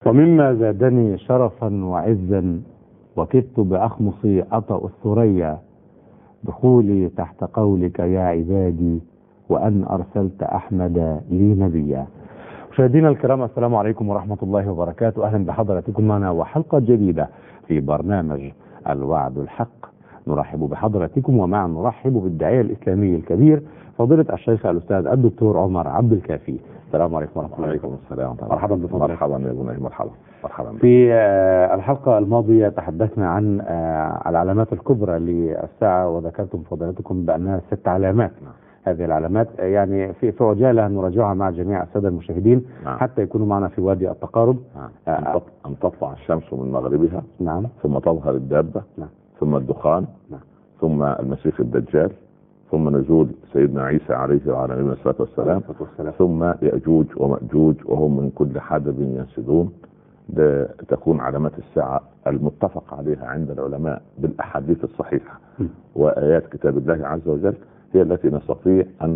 ومما زادني شرفا وعزا وكدت بأخمصي أطأ الثريا دخولي تحت قولك يا عبادي وأن أرسلت أحمد لي نبيا. مشاهدينا الكرام، السلام عليكم ورحمة الله وبركاته. أهلا بحضراتكم معنا وحلقة جديدة في برنامج الوعد الحق. نرحب بحضراتكم ومعا نرحب بالداعية الإسلامي الكبير فضيلة الشيخ الأستاذ الدكتور عمر عبد الكافي. السلام عليكم ورحمة الله. وعليكم السلام. مرحبا بفضلك. مرحبا يا ابني، مرحبا. في الحلقة الماضية تحدثنا عن العلامات الكبرى للساعة، وذكرتم فضيلتكم بأنها 6 علامات. هذه العلامات يعني في عجالة نراجعها مع جميع السادة المشاهدين حتى يكونوا معنا في وادي التقارب. أن تطلع الشمس من مغربها، نعم، ثم تظهر الدابة، نعم، ثم الدخان، نعم، ثم المسيح الدجال، ثم نزول سيدنا عيسى عليه وعلى نبينا الصلاة والسلام، ثم يأجوج ومأجوج وهم من كل حدب ينسدون. تكون علامات الساعة المتفق عليها عند العلماء بالأحاديث الصحيحة وآيات كتاب الله عز وجل، هي التي نستطيع أن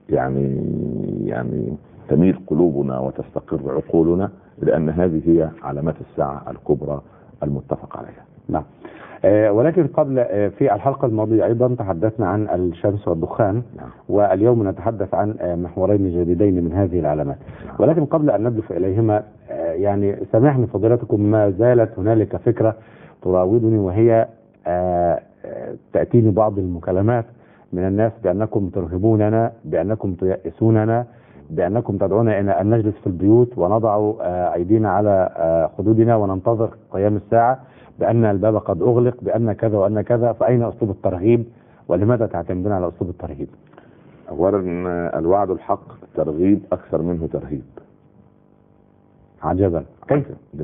يعني تميل قلوبنا وتستقر عقولنا، لأن هذه هي علامات الساعة الكبرى المتفق عليها. نعم. ولكن قبل في الحلقة الماضية أيضا تحدثنا عن الشمس والدخان. نعم. واليوم نتحدث عن محورين جديدين من هذه العلامات. نعم. ولكن قبل أن ندخل إليهما يعني سامحني فضيلتكم، ما زالت هنالك فكرة تراودني، وهي تأتيني بعض المكالمات من الناس بأنكم ترهبوننا، بأنكم تيأسوننا، بأنكم تدعونا إلى أن نجلس في البيوت ونضع أيدينا على خدودنا وننتظر قيام الساعة، بأن الباب قد أغلق، بأن كذا وأن كذا. فأين أسلوب الترغيب، ولماذا تعتمدون على أسلوب الترهيب؟ أولا الوعد الحق ترغيب أكثر منه ترهيب. عجبا. كيف؟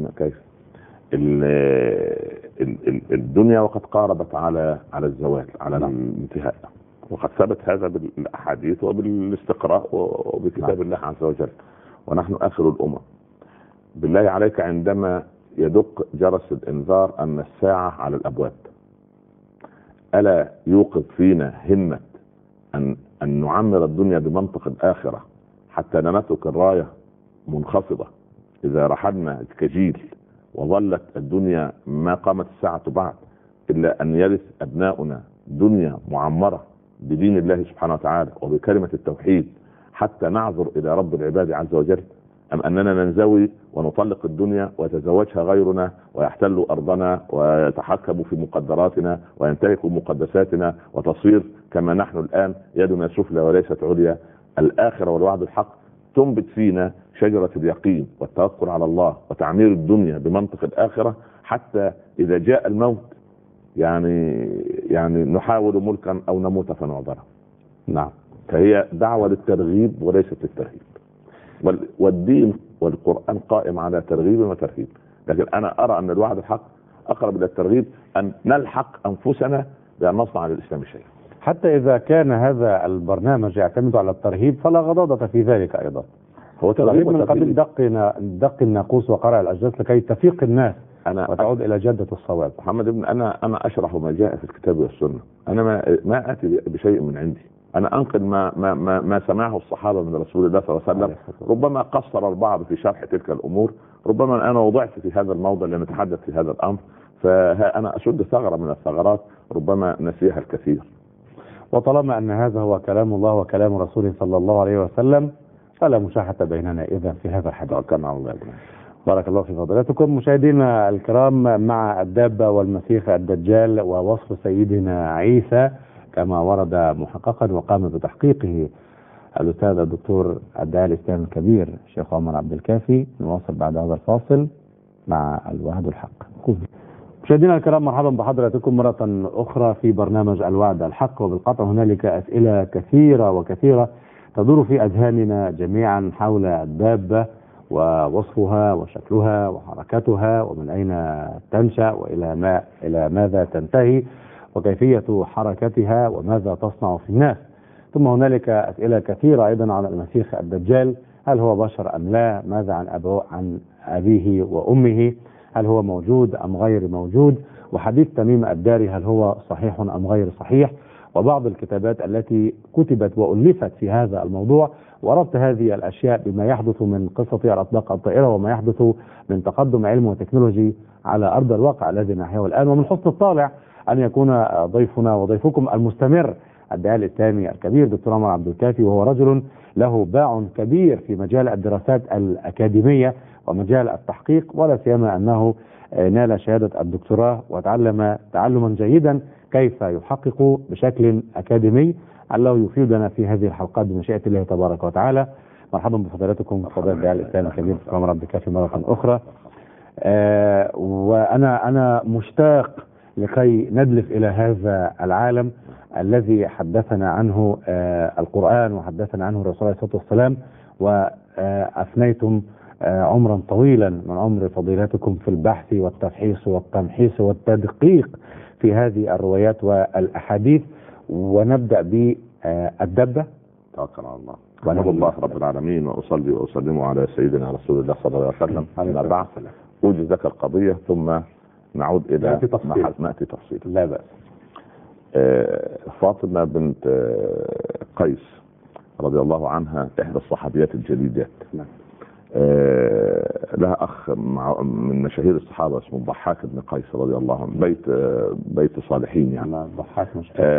الدنيا وقد قاربت على الزوال، على الانتهاء، وقد ثبت هذا بالأحاديث وبالاستقراء وبكتاب الله عز وجل، ونحن آخر الأمم. بالله عليك عندما يدق جرس الإنذار أن الساعة على الأبواب، ألا يوقظ فينا همة أن نعمر الدنيا بمنطق الآخرة حتى لا نترك الراية منخفضة إذا رحلنا كجيل وظلت الدنيا ما قامت الساعة بعد إلا أن يرث أبناؤنا دنيا معمرة بدين الله سبحانه وتعالى وبكلمة التوحيد حتى نعذر إلى رب العباد عز وجل، أم أننا ننزوي ونطلق الدنيا ويتزوجها غيرنا ويحتلوا أرضنا ويتحكموا في مقدراتنا وينتهكوا مقدساتنا وتصير كما نحن الآن يدنا سفلى وليست عليا؟ الآخرة والوعد الحق تنبت فينا شجرة اليقين والتوكل على الله وتعمير الدنيا بمنطق الآخرة، حتى إذا جاء الموت يعني نحاول ملكا أو نموت فنعذره. نعم. فهي دعوة للترغيب وليست للترهيب، والدين والقرآن قائم على ترغيب وترهيب، لكن أنا أرى أن الوعد الحق أقرب إلى الترغيب، أن نلحق أنفسنا بأن نصنع للإسلام شيء. حتى إذا كان هذا البرنامج يعتمد على الترهيب فلا غضاضة في ذلك أيضا. هو ترغيب من قبل دق الناقوس وقرع الأجداث لكي تفيق الناس وتعود إلى جدة الصواب. محمد ابن أنا أشرح ما جاء في الكتاب والسنة. أنا ما آتي بشيء من عندي، أنا أنقل ما سمعه الصحابة من رسول الله صلى الله عليه وسلم. ربما قصر البعض في شرح تلك الأمور، ربما أنا وضعت في هذا الموضع لنتحدث في هذا الأمر، فأنا أشد ثغرة من الثغرات ربما نسيها الكثير. وطالما أن هذا هو كلام الله وكلام رسوله صلى الله عليه وسلم فلا مشاحة بيننا إذن في هذا الحديث. بارك الله في فضيلتكم. مشاهدينا الكرام، مع الدابة والمسيح الدجال ووصف سيدنا عيسى كما ورد محققا وقام بتحقيقه الأستاذ الدكتور الداعية الإسلامي الكبير الشيخ عمر عبد الكافي. نواصل بعد هذا الفاصل مع الوعد الحق. مشاهدينا الكرام، مرحبا بحضراتكم مرة أخرى في برنامج الوعد الحق. وبالقطع هنالك أسئلة كثيرة تدور في أذهاننا جميعا حول الدابة ووصفها وشكلها وحركتها ومن أين تنشأ إلى ماذا تنتهي وكيفية حركتها وماذا تصنع في الناس. ثم هنالك أسئلة كثيرة أيضا عن المسيح الدجال، هل هو بشر أم لا؟ ماذا عن أبيه وأمه؟ هل هو موجود أم غير موجود؟ وحديث تميم الداري هل هو صحيح أم غير صحيح؟ وبعض الكتابات التي كتبت وألفت في هذا الموضوع، وربط هذه الأشياء بما يحدث من قصة الأطباق الطائرة وما يحدث من تقدم علم وتكنولوجي على أرض الواقع الذي نحياه الآن. ومن حسن الطالع أن يكون ضيفنا وضيفكم المستمر الداعية الإسلامي الكبير دكتور عمر عبد الكافي، وهو رجل له باع كبير في مجال الدراسات الأكاديمية ومجال التحقيق، ولا سيما أنه نال شهادة الدكتوراه وتعلم تعلما جيدا كيف يحقق بشكل أكاديمي، علّه يفيدنا في هذه الحلقات بمشيئة الله تبارك وتعالى. مرحبا بفضيلتكم فضيلة الداعية الإسلامي الكبير دكتور عمر عبد الكافي مرة أخرى. وأنا مشتاق لكي ندلف إلى هذا العالم الذي حدثنا عنه القرآن وحدثنا عنه الرسول عليه الصلاة والسلام، وأفنيتم عمرا طويلا من عمر فضيلتكم في البحث والتفحيص والتمحيص والتدقيق في هذه الروايات والأحاديث. ونبدأ بالدبة. توكل على الله. ونحمد الله رب العالمين وأصلي وأسلم على سيدنا رسول الله صلى الله عليه وسلم. أما بعد أوجز لك القضية ثم نعود إلى نأتي تفصيل. لا بأس. فاطمة بنت قيس رضي الله عنها إحدى الصحابيات الجليلات. لها أخ من مشاهير الصحابة اسمه الضحاك بن قيس رضي الله عنه، بيت صالحين يعني. الضحاك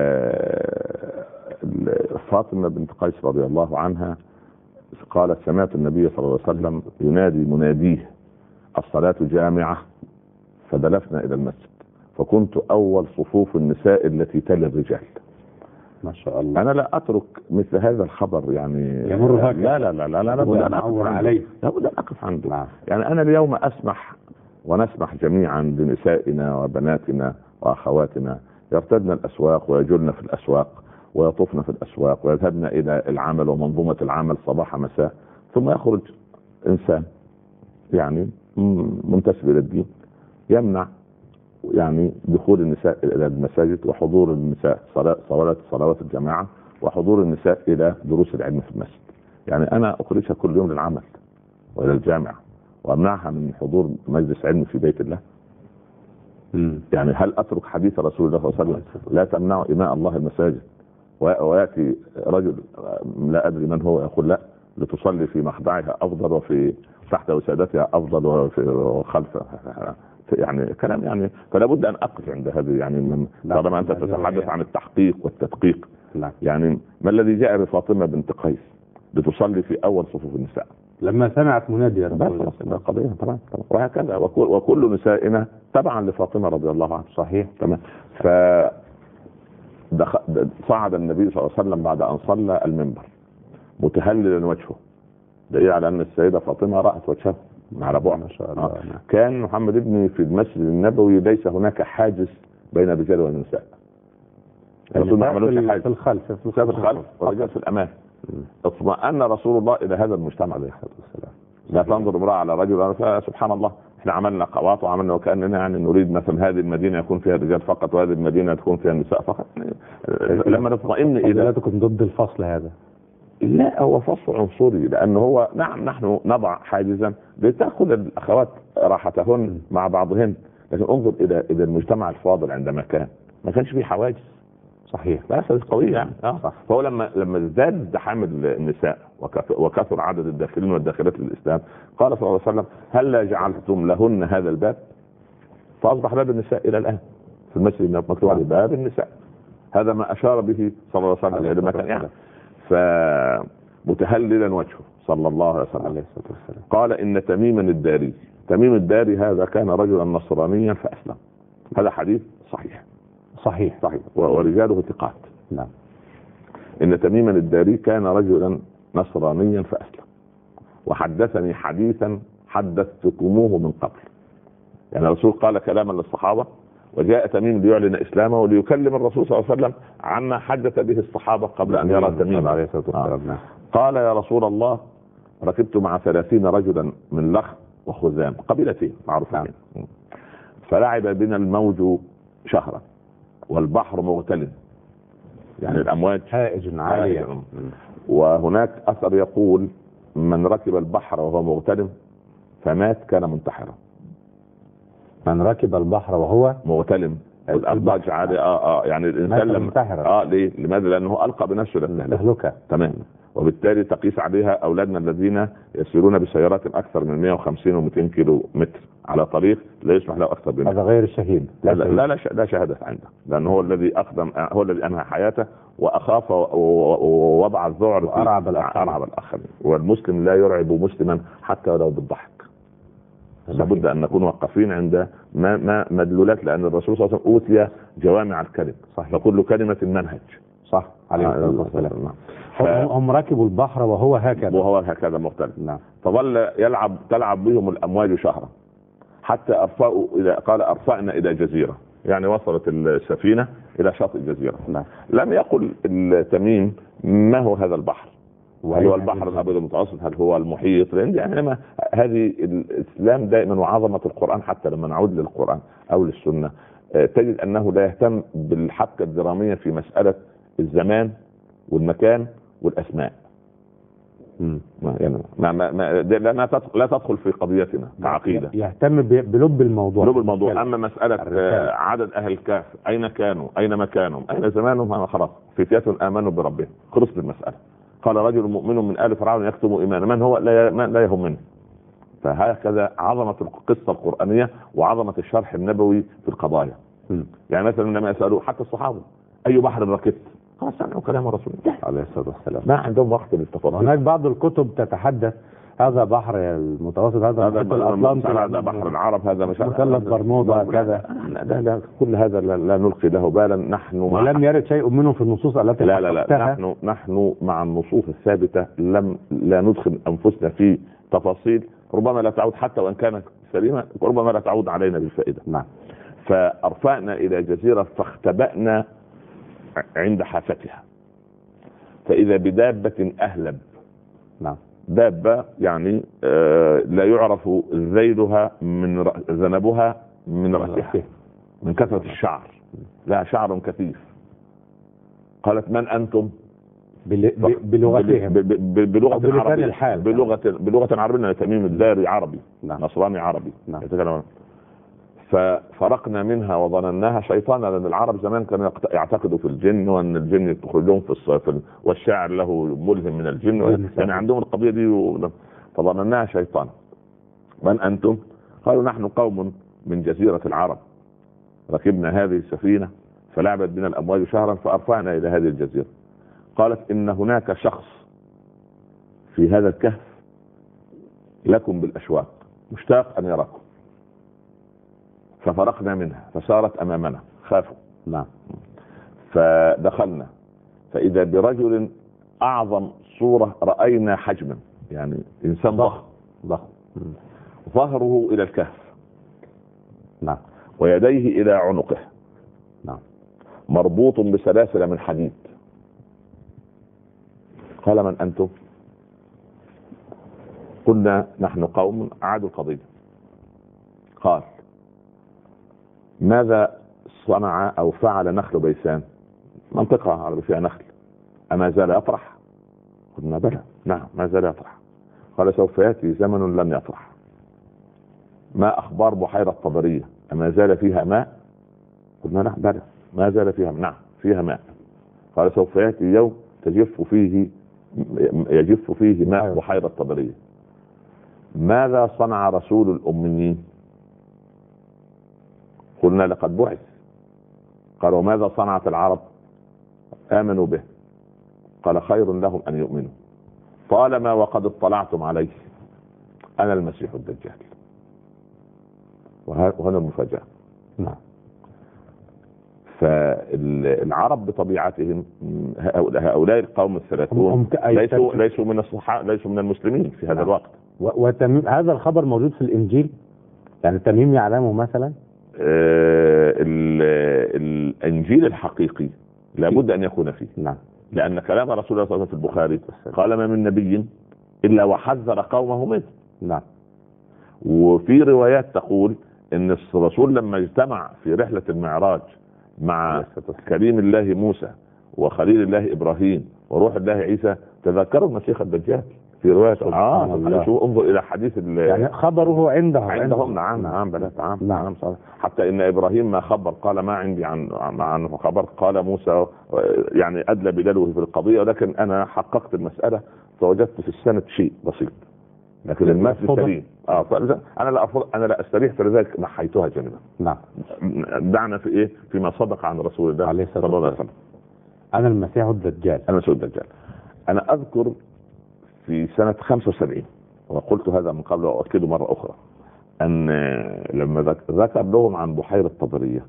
فاطمة بنت قيس رضي الله عنها قالت: سمعت النبي صلى الله عليه وسلم ينادي مناديه: الصلاة جامعة، فدلفنا إلى المسجد، فكنت أول صفوف النساء التي تلي الرجال. ما شاء الله. أنا لا أترك مثل هذا الخبر يعني يمر هكذا. لا لابد أن أعور عليه، لابد أن أقف عنده. يعني أنا اليوم أسمح ونسمح جميعا لنسائنا وبناتنا وأخواتنا يرتدن الأسواق ويجلن في الأسواق ويطوفن في الأسواق ويذهبن إلى العمل ومنظومة العمل صباح مساء، ثم يخرج إنسان يعني منتسب إلى الدين يمنع يعني دخول النساء إلى المساجد وحضور النساء صلوات الجماعة وحضور النساء إلى دروس العلم في المسجد. يعني أنا أخرجها كل يوم للعمل وإلى الجامعة وأمنعها من حضور مجلس علم في بيت الله. يعني هل أترك حديث رسول الله صلى الله عليه وسلم: لا تمنعوا إماء الله المساجد، ويأتي رجل لا أدري من هو يقول: لا، لتصلي في مخدعها أفضل وفي تحت وسادتها أفضل وخلفها. يعني كلام يعني. فلا بد أن أقف عند هذه يعني طالما أنت تتحدث عن التحقيق والتدقيق. يعني ما الذي جاء بفاطمة بنت قيس لتصلي في أول صفوف النساء لما سمعت منادي رسول الله؟ قضية طبعا. وهكذا وكل نسائنا تبعا لفاطمة رضي الله عنها. صحيح. تمام. صعد النبي صلى الله عليه وسلم بعد أن صلى المنبر متهللا وجهه، دليل على أن السيدة فاطمة رأت وجهه على بعد. ما شاء الله. كان محمد ابني في المسجد النبوي ليس هناك حاجز بين الرجال والنساء. الرسول ما عملوش حاجز. في الخلف والرجال في الأمام. اطمأن رسول الله إلى هذا المجتمع عليه الصلاة والسلام. لا تنظر امرأة على رجل. سبحان الله، احنا عملنا قواط وعملنا وكأننا يعني نريد مثلا هذه المدينة يكون فيها الرجال فقط وهذه المدينة تكون فيها النساء فقط. لما نطمئن إلى ضد الفصل هذا. لا، هو فصل عنصري، لأنه هو نعم نحن نضع حاجزا لتأخذ الأخوات راحتهن مع بعضهن، لكن انظر إلى المجتمع الفاضل عندما ما كانش فيه حواجز. صحيح. بس قوية يعني. فهو لما ازداد ازدحام النساء وكثر عدد الداخلين والداخلات للإسلام، قال صلى الله عليه وسلم: هل جعلتم لهن هذا الباب؟ فأصبح باب النساء إلى الآن في المسجد مكتوب عليه باب النساء. هذا ما أشار به صلى الله عليه وسلم إلى مكان يعني. فمتهللا وجهه صلى الله عليه وسلم قال: إن تميم الداري هذا كان رجلا نصرانيا فأسلم. هذا حديث صحيح ورجاله ثقات. نعم. إن تميم الداري كان رجلا نصرانيا فأسلم، وحدثني حديثا حدثتكموه من قبل. يعني الرسول قال كلاما للصحابة، وجاء تميم ليعلن إسلامه وليكلم الرسول صلى الله عليه وسلم عما حدث به الصحابة قبل أن يرى تميم عليه الصلاة والسلام. قال: يا رسول الله، ركبت مع 30 رجلا من لخ وخزام، قبيلتين معروفين، فلعب بنا الموج شهرا والبحر مغتلم، يعني الأمواج هائج عالية. وهناك أثر يقول: من ركب البحر وهو مغتلم فمات كان منتحرا. من ركب البحر وهو مغتلم الأضلاج عالية. يعني الإنسان لما ليه؟ لماذا؟ لأنه ألقى بنفسه للتهلكة تمام. وبالتالي تقيس عليها أولادنا الذين يسيرون بسيارات أكثر من 150 و200 كيلو متر على طريق لا يسمح له أكثر منه. هذا غير الشهيد. لا شهادة عنده، لأنه هو الذي أقدم، هو الذي أنهى حياته وأخاف ووضع الذعر وأرعب الآخرين. والمسلم لا يرعب مسلما حتى ولو بالضحك. لابد أن نكون وقفين عند ما مدلولات، لأن الرسول صلى الله عليه وسلم أوتي جوامع الكلم، فكل كلمة منهج. صح عليه الصلاة والسلام. هم ركبوا البحر وهو هكذا مختلف. نعم. فظل تلعب بهم الأمواج شهرا حتى قال أرفعنا إلى جزيرة، يعني وصلت السفينة إلى شاطئ الجزيرة. نعم. لم يقل التميم ما هو هذا البحر، هل هو البحر الأبيض المتوسط، هل هو المحيط، يعني هذه الإسلام دائما وعظمة القرآن. حتى لما نعود للقرآن أو للسنة تجد أنه لا يهتم بالحبكة الدرامية في مسألة الزمان والمكان والأسماء. يعني لا تدخل في قضيتنا كعقيدة. يهتم بلب الموضوع. أما مسألة عدد أهل الكهف، أين كانوا، أين مكانهم، أين زمانهم، أنا خلاص فتية آمنوا بربهم، خلصت المسألة. قال رجل مؤمن من آل فرعون يكتم إيمانه، من هو لا يهمني. فهكذا عظمة القصة القرآنية وعظمة الشرح النبوي في القضايا. يعني مثلا لما يسألوا حتى الصحابة أي بحر ركبت، خلاص سمعوا كلام الرسول عليه الصلاة والسلام، ما عندهم وقت للتفاصيل. هناك بعض الكتب تتحدث هذا بحر المتوسط، هذا الأطلنطي، هذا بحر العرب، هذا مثلث برمودا كذا. لا كل هذا لا نلقي له بالا. نحن ولم يرد شيء منه في النصوص التي لا نحن مع النصوص الثابتة لا ندخل أنفسنا في تفاصيل ربما لا تعود حتى وإن كانت سليمة، ربما لا تعود علينا بالفائدة. نعم. فأرفعنا إلى جزيرة فاختبأنا عند حافتها فإذا بدابة أهلب. نعم. دابة يعني لا يعرف ذيلها من ذنبها من رأسها من كثرة الشعر، لا شعر كثيف. قالت من أنتم؟ بلغتهم، بلغة عربية، بلغة عربية. تميم الداري عربي. نعم. نصراني عربي. نعم. يتكلم. ففرقنا منها وظنناها شيطانا، لأن العرب زمان كانوا يعتقدوا في الجن وأن الجن يدخل لهم في الصيف، والشاعر له ملهم من الجن، يعني عندهم القضية دي. فظنناها شيطانا. من أنتم؟ قالوا نحن قوم من جزيرة العرب ركبنا هذه السفينة فلعبت بنا الأمواج شهرا فأرفعنا إلى هذه الجزيرة. قالت إن هناك شخص في هذا الكهف لكم بالأشواق مشتاق أن يراكم. ففرقنا منها فسارت أمامنا، خافوا. نعم. فدخلنا فإذا برجل أعظم صورة رأينا حجما، يعني إنسان ضخم ظهره إلى الكهف. نعم. ويديه إلى عنقه. نعم. مربوط بسلاسل من حديد. قال من أنتم؟ قلنا نحن قوم أعادوا القضية. قال ماذا صنع أو فعل نخل بيسان؟ منطقة عربية فيها نخل، أما زال يطرح؟ قلنا بلى، نعم ما زال يطرح. قال سوف يأتي زمن لن يطرح. ما أخبار بحيرة طبرية؟ أما زال فيها ماء؟ قلنا نعم بلى ما زال فيها، نعم فيها ماء. قال سوف يأتي يوم يجف فيه ماء بحيرة طبرية. ماذا صنع رسول الأميين؟ قلنا لقد بعث. قال وماذا صنعت العرب؟ آمنوا به. قال خير لهم أن يؤمنوا طالما وقد اطلعتم عليه أنا المسيح الدجال. وهنا المفاجأة. نعم. فالعرب بطبيعتهم هؤلاء القوم الثلاثون ليسوا من الصحابة، ليسوا من المسلمين في هذا الوقت. وتميم هذا الخبر موجود في الإنجيل، يعني تميم يعلمه مثلا. الإنجيل الحقيقي لابد أن يكون فيه. نعم. لأن كلام رسول الله صلى الله عليه وسلم في البخاري قال ما من نبي إلا وحذر قومه منه. نعم. وفي روايات تقول إن الرسول لما اجتمع في رحلة المعراج مع كريم الله موسى وخليل الله إبراهيم وروح الله عيسى تذكروا المسيح الدجال في روايه سبحان الله. شو انظر الى حديث يعني خبره عندهم. نعم بلى نعم صحيح. حتى ان ابراهيم ما خبر قال ما عندي عن خبر، قال موسى يعني ادلى بدلوه في القضيه، ولكن انا حققت المساله فوجدت في السند شيء بسيط لكن المثل سليم. انا لا استريح، فلذلك نحيتها جانبا. نعم. دعنا في ايه؟ فيما صدق عن رسول الله عليه الصلاه والسلام. انا المسيح الدجال. انا اذكر في سنه 75 وقلت هذا من قبل واؤكده مره اخرى، ان لما ذكر لهم عن بحيره طبريه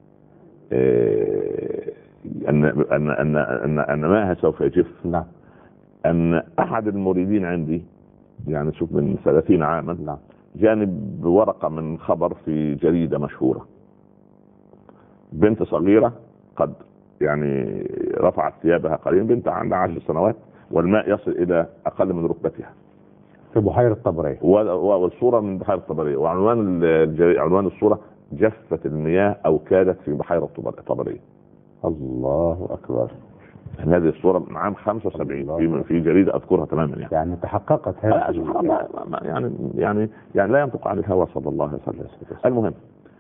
ان ماءها سوف يجف. نعم. ان احد المريدين عندي، يعني شوف من 30 عاما، نعم، جانب بورقه من خبر في جريده مشهوره، بنت صغيره قد يعني رفعت ثيابها قليلا، بنت عندها 10 سنوات، والماء يصل الى اقل من ركبتها في بحيره طبريه، والصوره من بحيره طبريه، وعنوان الصوره جفت المياه او كادت في بحيره طبريه. الله اكبر. هذه الصوره من عام 75 في جريده اذكرها تماما. يعني تحققت هذه يعني لا ينطق عن الهوى صلى الله عليه وسلم. المهم،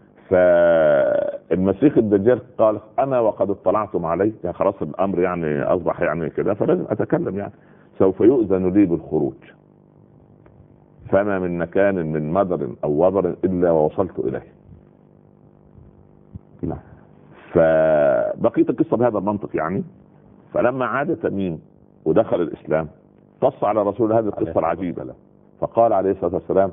فالمسيح الدجال قال انا وقد اطلعتم عليه، يعني خلاص الامر يعني اصبح يعني كده، فلازم اتكلم. يعني سوف يؤذن لي بالخروج، فما من مكان من مدر او وبر الا ووصلت اليه. نعم. فبقيت القصه بهذا المنطق يعني. فلما عاد تميم ودخل الاسلام قص على رسول هذه القصه العجيبه له، فقال عليه الصلاه والسلام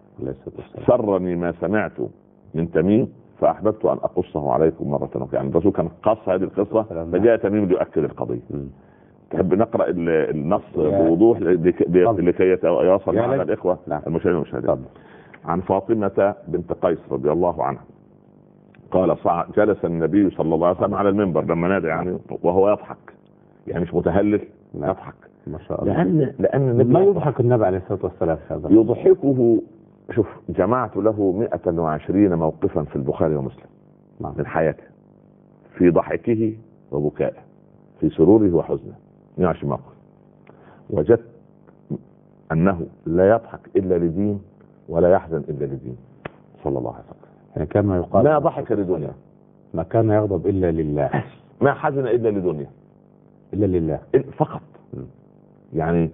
سرني ما سمعت من تميم فاحببت ان اقصه عليكم مره اخرى. يعني الرسول كان قص هذه القصه فجاء تميم ليؤكد القضيه. تحب نقرا النص بوضوح لكي يتواصل مع الاخوه المشاهدين والمشاهدات. عن فاطمه بنت قيس رضي الله عنها قال جلس النبي صلى الله عليه وسلم على المنبر لما نادى، يعني وهو يضحك، يعني مش متهلل، يضحك ما شاء الله. لان ما يضحك النبي عليه الصلاه والسلام هذا يضحكه. شوف، جمعت له 120 موقفا في البخاري ومسلم من حياته، في ضحكه وبكائه، في سروره وحزنه، 120 موقف. وجدت انه لا يضحك الا لدين ولا يحزن الا لدين صلى الله عليه وسلم. يعني كما يقال ما ضحك لدنيا، ما كان يغضب الا لله، ما حزن الا لدنيا، الا لله فقط. يعني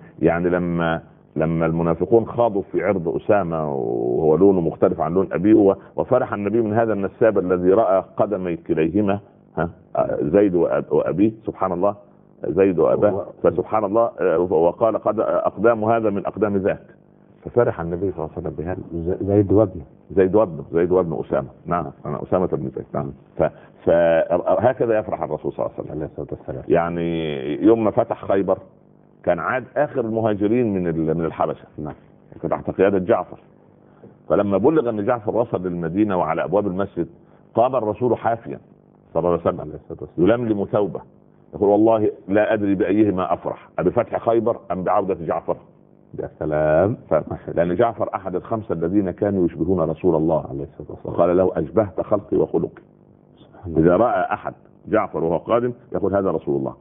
لما المنافقون خاضوا في عرض اسامه وهو لونه مختلف عن لون ابيه، وفرح النبي من هذا النساب الذي راى قدمي كليهما زيد وابيه، سبحان الله، زيد واباه، فسبحان الله، وقال قد اقدام هذا من اقدام ذاك، ففرح النبي صلى الله عليه وسلم بهذا. زيد وابن اسامه. نعم، انا اسامه بن زيد. نعم. فهكذا يفرح الرسول صلى الله عليه وسلم. يعني يوم ما فتح خيبر كان عاد اخر المهاجرين من الحبشه، نعم، كان تحت قياده جعفر. فلما بلغ ان جعفر وصل للمدينه وعلى ابواب المسجد قام الرسول حافيا صلى الله عليه وسلم يلملم ثوبه يقول والله لا ادري بايهما افرح، ابفتح خيبر ام بعوده جعفر. يا سلام. لان جعفر احد الخمسه الذين كانوا يشبهون رسول الله عليه الصلاه والسلام، وقال له اشبهت خلقي وخلقي. اذا راى احد جعفر وهو قادم يقول هذا رسول الله.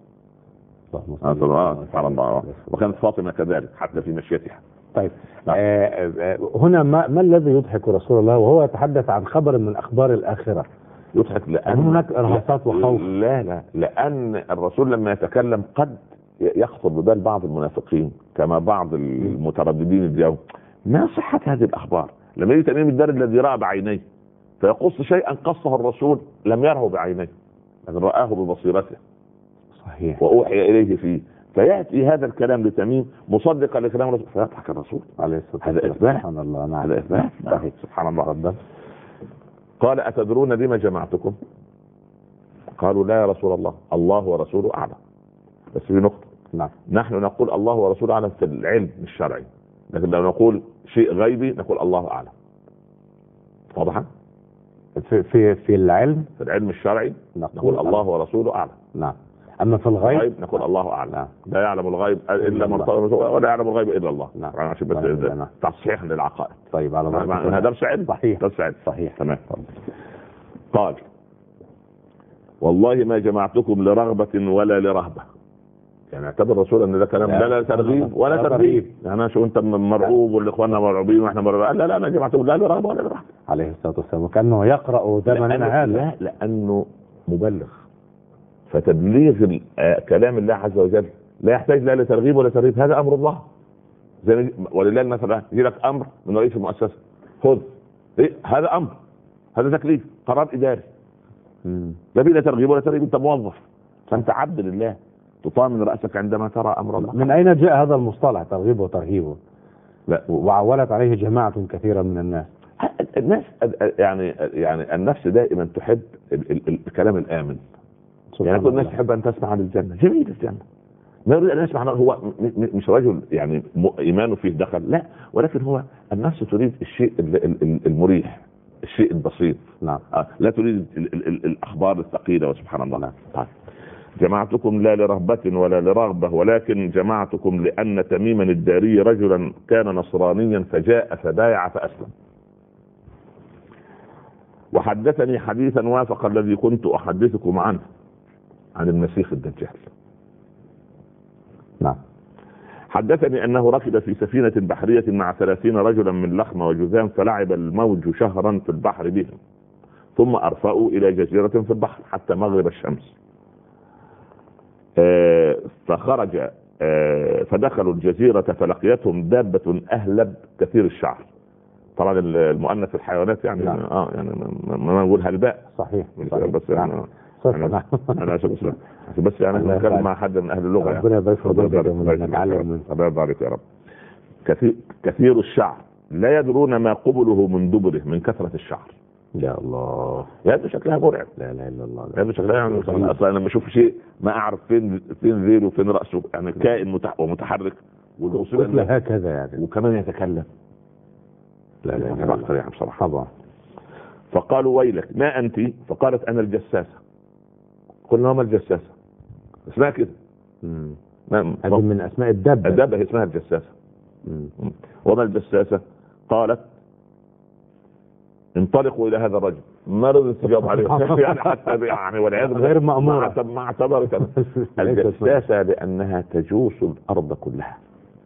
سبحان الله. وكانت فاطمه كذلك حتى في مشيتها. طيب، هنا ما الذي يضحك رسول الله وهو يتحدث عن خبر من اخبار الاخره؟ يضحك لان هناك ارهاصات وخوف. لا، لان الرسول لما يتكلم قد يخطر ببال بعض المنافقين كما بعض المترددين اليوم ما صحة هذه الأخبار. لما يجي تميم الداري الذي رأى بعينيه فيقص شيئا قصه الرسول لم يره بعينيه لكن رآه ببصيرته، صحيح، وأوحي إليه فيه، فيأتي هذا الكلام لتميم مصدقا لكلام الرسول فيضحك الرسول عليه الصلاة والسلام. هذا إثبات. سبحان الله. نعم، هذا إثبات. صحيح. سبحان الله. قال أتدرون لما جمعتكم؟ قالوا لا يا رسول الله، الله ورسوله أعلم. بس في نقطة، نعم، نحن نقول الله ورسوله أعلم في العلم الشرعي، لكن لو نقول شيء غيبي نقول الله أعلم. واضحة؟ في العلم، في العلم الشرعي نقول الله ورسوله أعلم. نعم. أما في الغيب نقول الله أعلم. لا يعلم الغيب إلا من ارتضى ولا يعلم الغيب إلا الله. نعم. عشان بس تصحيح للعقائد. طيب، على هذا درس علم. صحيح. درس علم. صحيح. تمام. قال والله ما جمعتكم لرغبة ولا لرهبة. يعني اعتبر الرسول ان ده كلام لا ترغيب ولا ترهيب. يعني انا شو انت مرعوب والاخواننا مرعوبين واحنا مرعوبين؟ لا انا جماعه لا رغبه ولا رهبه عليه الصلاه والسلام، وكانه يقرا زمننا هذا. لا لانه مبلغ، فتبليغ كلام الله عز وجل لا يحتاج لا لترغيب ولا ترهيب، هذا امر الله. زي ولله مثلا يجي لك امر من رئيس المؤسسه، خذ هذا امر، هذا تكليف، قرار اداري، لا فيه لا ترغيب ولا ترهيب، انت موظف، فانت عبد لله تطامن راسك عندما ترى امر الله. من اين جاء هذا المصطلح ترغيب وترهيب؟ لا وعولت عليه جماعه كثيره من الناس. الناس يعني النفس دائما تحب الكلام الامن. يعني كل الناس تحب ان تسمع عن الجنه، جميل الجنه، ما يريد ان يسمع. هو مش رجل يعني ايمانه فيه دخل، لا، ولكن هو النفس تريد الشيء المريح، الشيء البسيط. نعم. لا تريد الاخبار الثقيله، وسبحان الله. نعم. طيب. جمعتكم لا لرهبة ولا لرغبة، ولكن جمعتكم لأن تميما الداري رجلا كان نصرانيا فجاء فبايع فأسلم، وحدثني حديثا وافق الذي كنت أحدثكم عنه عن المسيح الدجال. نعم. حدثني أنه ركب في سفينة بحرية مع 30 رجلا من لخمة وجذام، فلعب الموج شهرا في البحر بهم، ثم أرفأوا إلى جزيرة في البحر حتى مغرب الشمس، فخرج فدخلوا الجزيرة فلقيتهم دابة أهلب كثير الشعر. طبعا المؤنث الحيوانات يعني يعني ما نقول هلباء. صحيح. بس يعني انا بس يعني نتكلم مع حد من اهل اللغه. ربنا يبارك فيك ونتعلم منه. الله يبارك يا رب. كثير الشعر لا يدرون ما قبله من دبره من كثرة الشعر. يا الله، هذا شكلها مرعب. لا اله الا الله. هذا شكلها يعني اصلا لما اشوف شيء ما اعرف فين ذيله وفين راسه، يعني كائن ومتحرك والوصول هكذا يعني، وكمان يتكلم. لا اكثر يعني بصراحه. طبعا. فقالوا ويلك ما انت؟ فقالت انا الجساسه. قلنا ما الجساسه؟ اسمها كده. هذه من اسماء الدابه. الدابه اسمها الجساسه. وما الجساسه؟ قالت انطلقوا الى هذا الرجل. ما رضيت تجاوب عليه يعني حتى يعني والعياذ بالله غير مأمورة. ما اعتبرت الجساسة لأنها تجوس الأرض كلها.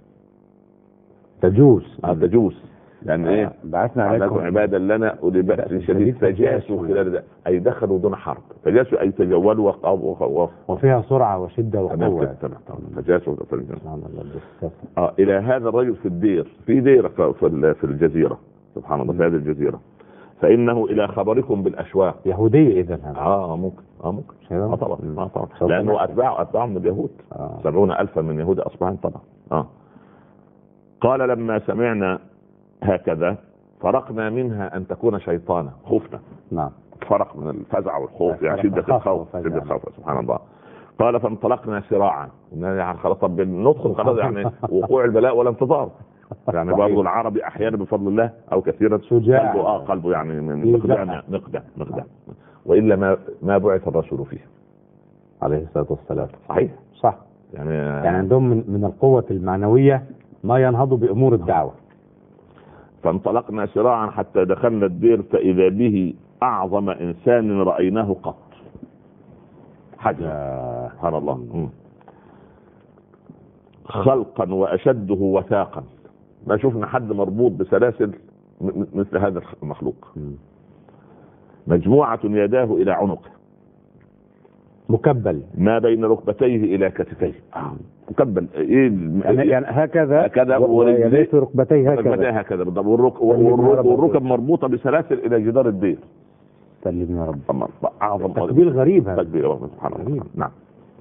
تجوس. تجوس لأن إيه؟ بعثنا عليكم عبادا لنا أولي بأس شديد فجاسوا خلال ده، أي دخلوا دون حرب. فجاسوا أي تجولوا وفيها سرعة وشدة وقوة. فجاسوا إلى هذا الرجل في الدير، في دير في الجزيرة، سبحان الله، في هذه الجزيرة، فإنه إلى خبركم بالأشواق. يهودية إذن ممكن طبعا لأنه أتباع من اليهود. 70,000 من يهود أصبحان طبعا. قال لما سمعنا هكذا فرقنا منها أن تكون شيطانا. خوفنا. نعم. فرق من الفزع والخوف، يعني شدة الخوف. سبحان الله. قال فانطلقنا سراعا، يعني خلاص طب ندخل خلاص، يعني وقوع البلاء والانتظار. يعني برضو العربي احيانا بفضل الله او كثيرا شجاع، قلبه يعني من نقدة والا ما بعث الرسول فيه عليه الصلاه والسلام. صحيح صح. يعني عندهم من القوة المعنوية ما ينهض بامور الدعوة. فانطلقنا سراعا حتى دخلنا الدير فاذا به اعظم انسان رايناه قط. حاجة سبحان الله، خلقا واشده وثاقا. ما شفنا حد مربوط بسلاسل مثل هذا المخلوق. مجموعة يداه إلى عنقه، مكبل ما بين ركبتيه إلى كتفيه. مكبل يعني هكذا ويديه ركبتيه هكذا بالضبط، والركب مربوطة بسلاسل إلى جدار الدير. سلمنا يا رب. أعظم تكبير غريب هذا. تكبير سبحان الله. نعم.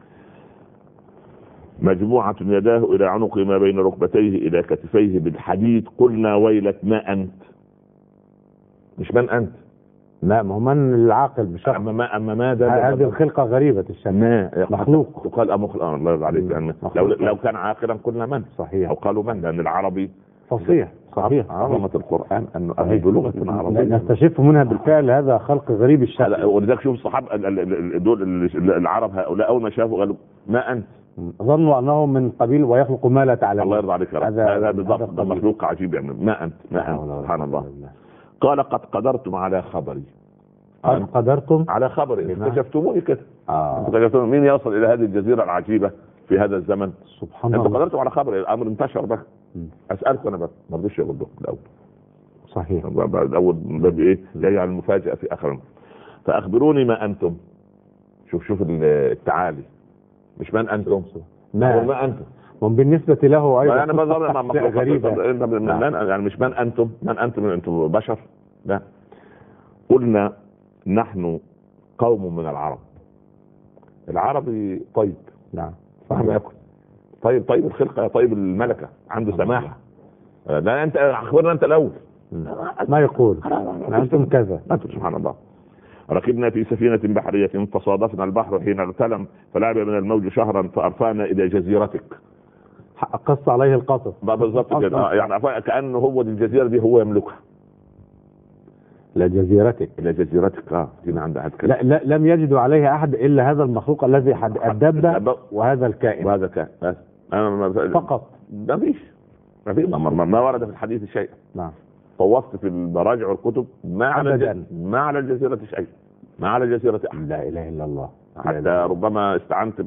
مجموعة يداه إلى عنقه ما بين ركبتيه إلى كتفيه بالحديد. قلنا ويلك ما أنت؟ مش من أنت، لا، ما هو من العاقل بشخص. أما ما ده هذه الخلقة غريبة الشمال. مخلوق. تقال الله يرضى عليك. يعني لو كان عاقلا قلنا من. صحيح. أو قالوا من، لأن العربي فصيح. صحيح. عظمة القرآن أنه بلغة عربية نستشف منها بالفعل هذا خلق غريب الشكل. ولذلك شوف الصحابة دول العرب هؤلاء أول ما شافوا قالوا ما أنت؟ ظنوا أنه من قبيل ويخلق ما لا تعلم. الله يرضى عليك. هذا بالضبط مخلوق عجيب. يعني ما أنت سبحان الله. قال قد قدرتم على خبري. قدرتم على خبري، اكتشفتموني كده. اكتشفتموني. مين يصل إلى هذه الجزيرة العجيبة في هذا الزمن. سبحان انتوا الله. قدرتوا على خبر الامر انتشر بقى. اسالكم انا بقى ما رضيش يردوا الاول. صحيح. الاول من باب ايه؟ يجعل المفاجاه في اخر. فاخبروني ما انتم. شوف التعالي، مش من انتم، ما انتم. وبالنسبة له أيضا أنا بضرب غريبة. يعني مش من أنتم، أنتم بشر. لا، قلنا نحن قوم من العرب. العربي طيب، نعم فهم يأكل طيب الخلقة، طيب الملكة، عنده سماحة. لا أنت أخبرنا أنت الأول. ما يقول أنتم كذا. أنتم سبحان الله. ركبنا في سفينة بحرية فصادفنا البحر حين ارتلم فلعب من الموج شهرا فأرفعنا إلى جزيرتك. قص عليه القصص بالضبط كده. يعني كأنه هو دي الجزيرة دي هو يملكها. لجزيرتك هنا عند أحد لا لم يجدوا عليها أحد إلا هذا المخلوق الذي الدابة وهذا الكائن بس فقط. ما ورد في الحديث شيء. نعم. طوفت في المراجع والكتب ما على الجزيرة شيء، ما على الجزيرة أحد. لا إله إلا الله. حتى ربما استعنت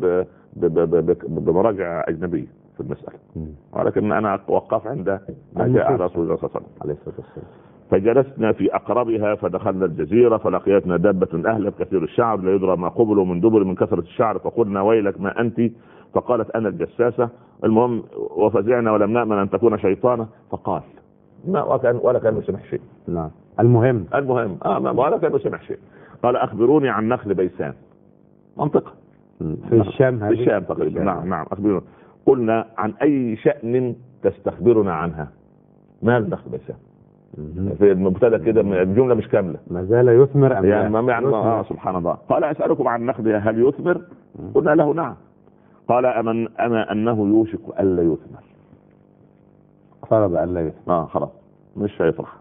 بمراجع أجنبية في المسألة، ولكن أنا وقف عند ما جاء رسول الله صلى الله عليه وسلم. فجلسنا في أقربها فدخلنا الجزيرة فلقيتنا دابة أهلب كثير الشعر لا يدرى ما قبل من دبر من كثرة الشعر فقلنا ويلك ما أنت؟ فقالت أنا الجساسة. المهم وفزعنا ولم نأمن أن تكون شيطانة. فقال ما ولا كان سمح شيء. نعم. المهم ولا كان سمح شيء. قال أخبروني عن نخل بيسان، منطقة في الشام تقريبا. نعم أخبروني. قلنا عن أي شأن تستخبرنا عنها؟ ما النخل بيسان؟ في المبتدا كده الجمله مش كامله، ما زال يثمر ام يعني سبحان الله. قال اسالكم عن نخلها هل يثمر؟ قلنا له نعم. قال اما انه يوشك الا يثمر. قرب الا يثمر. خلاص مش هيفرح.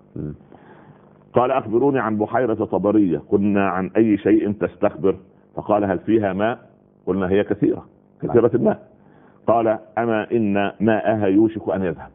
قال اخبروني عن بحيره طبريه. قلنا عن اي شيء تستخبر؟ فقال هل فيها ماء؟ قلنا هي كثيره الماء. قال اما ان ماءها يوشك ان يذهب.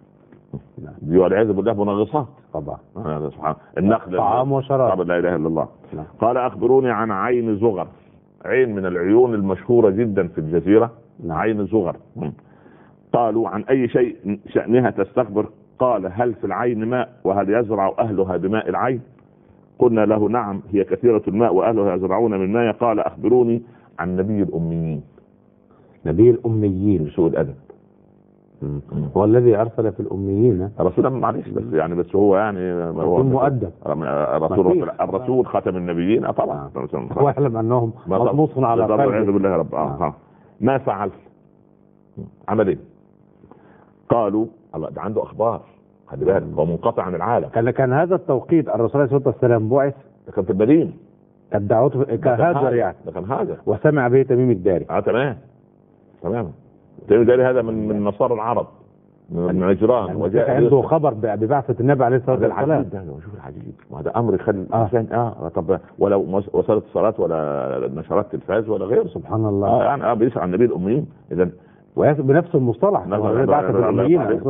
دي والعياذ بالله منغصات طبعا. سبحان النخل طعام وشراب. لا اله الا الله. قال اخبروني عن عين زغر، عين من العيون المشهوره جدا في الجزيره. عين زغر. قالوا عن اي شيء شأنها تستخبر؟ قال هل في العين ماء وهل يزرع اهلها بماء العين؟ قلنا له نعم هي كثيره الماء واهلها يزرعون من ماء. قال اخبروني عن نبي الاميين. نبي الاميين بسوء الادب. هو الذي ارسل في الاميين رسولا، معلش بس هو يعني هو مؤدب. الرسول خاتم النبيين طبعا. هو يعلم انهم مطموس على قلبه. والعياذ بالله رب. ما فعل؟ عمل ايه؟ قالوا الله ده عنده اخبار، خلي بالك هو منقطع عن العالم. كان هذا التوقيت الرسول عليه الصلاه والسلام بعث، كان في المدينه، كانت دعوته كهاجر يعني. ده كان هاجر وسمع به تميم الداري. تمام تميم الداري هذا من نصارى العرب من نجران. وجاء عنده خبر ببعثة النبي عليه الصلاة والسلام. شوف العجيب، وهذا امر يخلي الانسان طب ولو وصلت الصلاة ولا نشرات تلفاز ولا غير. سبحان الله. يعني بيسأل عن النبي الاميين اذا بنفس المصطلح بعثة الاميين.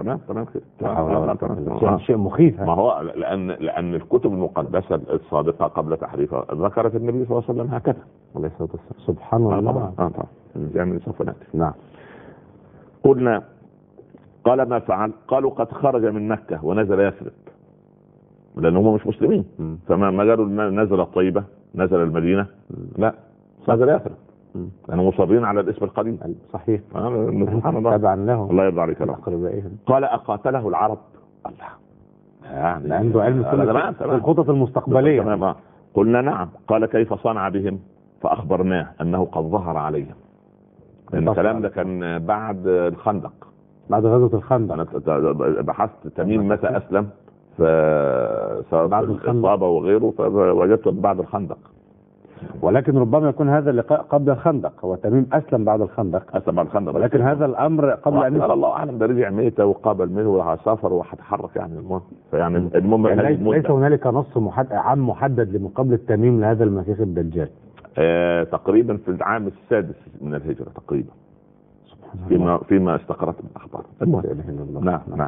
تمام. شيء مخيف. ما هو لان الكتب المقدسة الصادقة قبل تحريفها ذكرت النبي صلى الله عليه وسلم هكذا عليه الصلاة والسلام. سبحان الله. يعني سوف ناتي. نعم. قلنا قال ما فعل؟ قالوا قد خرج من مكة ونزل يثرب، لأن هم مش مسلمين. فما قالوا نزل الطيبة نزل المدينة، لا نزل يثرب لأنهم مصرين على الاسم القديم. صحيح. سبحان الله. تبعا له. الله يرضى عليك. قال أقاتله العرب؟ الله يعني عنده علم في الخطط المستقبلية. قلنا نعم. قال كيف صنع بهم؟ فأخبرناه أنه قد ظهر عليهم. الكلام ده كان بعد الخندق، بعد غزوة الخندق. أنا بحثت تميم متى أسلم بعد الإصابة وغيره، فوجدته بعد الخندق. ولكن ربما يكون هذا اللقاء قبل الخندق. هو تميم أسلم بعد الخندق. ولكن هذا الأمر قبل أن الله أعلم ده رجع ميتة وقابل منه وسافر وهتحرك يعني. المهم يعني ليس هنالك نص عام محدد لمقابلة تميم لهذا المسيح الدجال. تقريبا في العام السادس من الهجرة تقريبا، فيما استقرت الأخبار. نعم.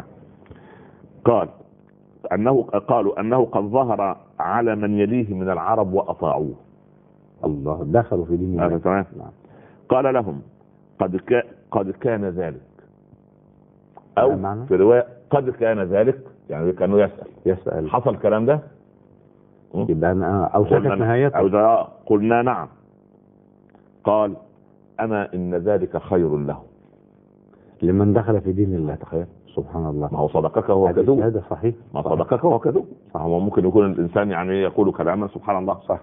قالوا أنه قد ظهر على من يليه من العرب وأطاعوه. الله، دخلوا في دين الله. تمام. قال لهم قد كان ذلك، او في روايه قد كان ذلك، يعني كانوا يسأل حصل الكلام ده، يبقى او شكت نهايته، قلنا نعم. قال اما ان ذلك خير له لمن دخل في دين الله. تخيل سبحان الله. ما هو صدقك هو كذوب. هذا صحيح. ما صدقك هو كذوب. صح. هو ممكن يكون الانسان يعني يقول كلاما سبحان الله. صح.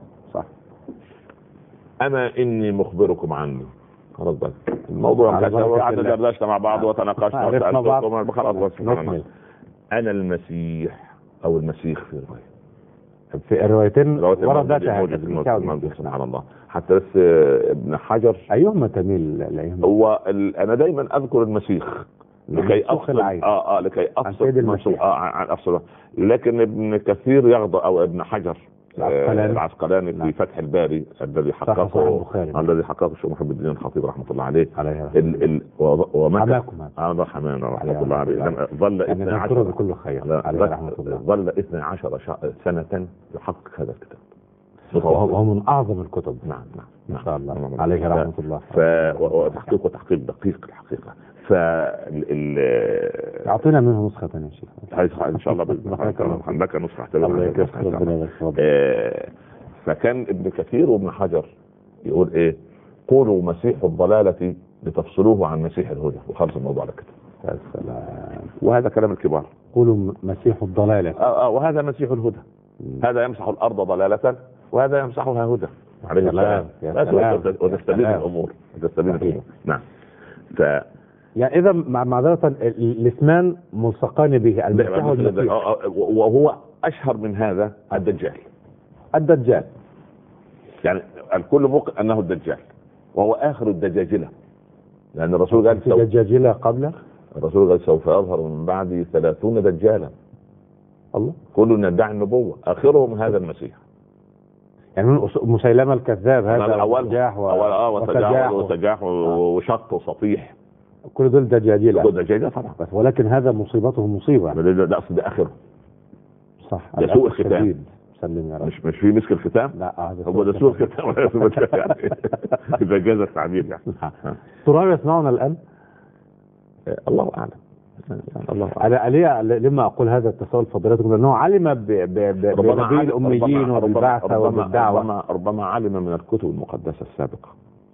اما اني مخبركم عني. خلاص بقى الموضوع دردشنا مع بعض وتناقشنا وسالتكم خلاص. انا المسيح او المسيح في الروايتين وردت سبحان الله. حتى بس ابن حجر ايهما تميل الايهما؟ هو انا دايما اذكر المسيح لكي افصل لكي افصل عن افصل. لكن ابن كثير يغضب، او ابن حجر العسقلاني في فتح الباري الذي حققه الشيخ محمد الدين الخطيب رحمه الله عليه حمان رحمه الله عليه ظل 12 بكل خير رحمه الله، ظل 12 سنة يحقق هذا الكتاب، وهو من اعظم الكتب. نعم ما شاء الله عليه رحمه الله. وتحقيق دقيق الحقيقة. اعطينا منه نسخة ثانية يا شيخ ان شاء الله عندك نسخة. فكان ابن كثير وابن حجر يقول ايه؟ قولوا مسيح الضلالة لتفصلوه عن مسيح الهدى، وخلص الموضوع على كده. وهذا كلام الكبار. قولوا مسيح الضلالة وهذا مسيح الهدى. هذا يمسح الارض ضلالة وهذا يمسحها هدى عليه السلام. وتستبين الامور. نعم. يعني اذا معذرة الاسمان ملصقان به، المسيح والمسيح. وهو اشهر من هذا الدجال. يعني الكل موقع انه الدجال، وهو اخر الدجاجلة، لان الرسول قال دجاجلة قبله. الرسول قال سوف يظهر من بعد 30 دجالا. الله. كل يدعي النبوة، اخرهم هذا المسيح. يعني مسيلمة الكذاب هذا الاول وسجاح وشق وسطيح، كل دول دجاجلة طبعا. بس ولكن هذا مصيبته مصيبة. ده اصل ده اخره. صح. ده سوء الختام. سلم يا رب. مش في مسك الختام. لا هو ده سوء الختام. اذا جاز التعبير يعني. ترى يسمعنا الان؟ الله اعلم. أنا لما أقول هذا التساؤل فضيلتكم لأنه علم بنبي الأميين وبالبعثة وبالدعوة. ربما علم من الكتب المقدسة السابقة.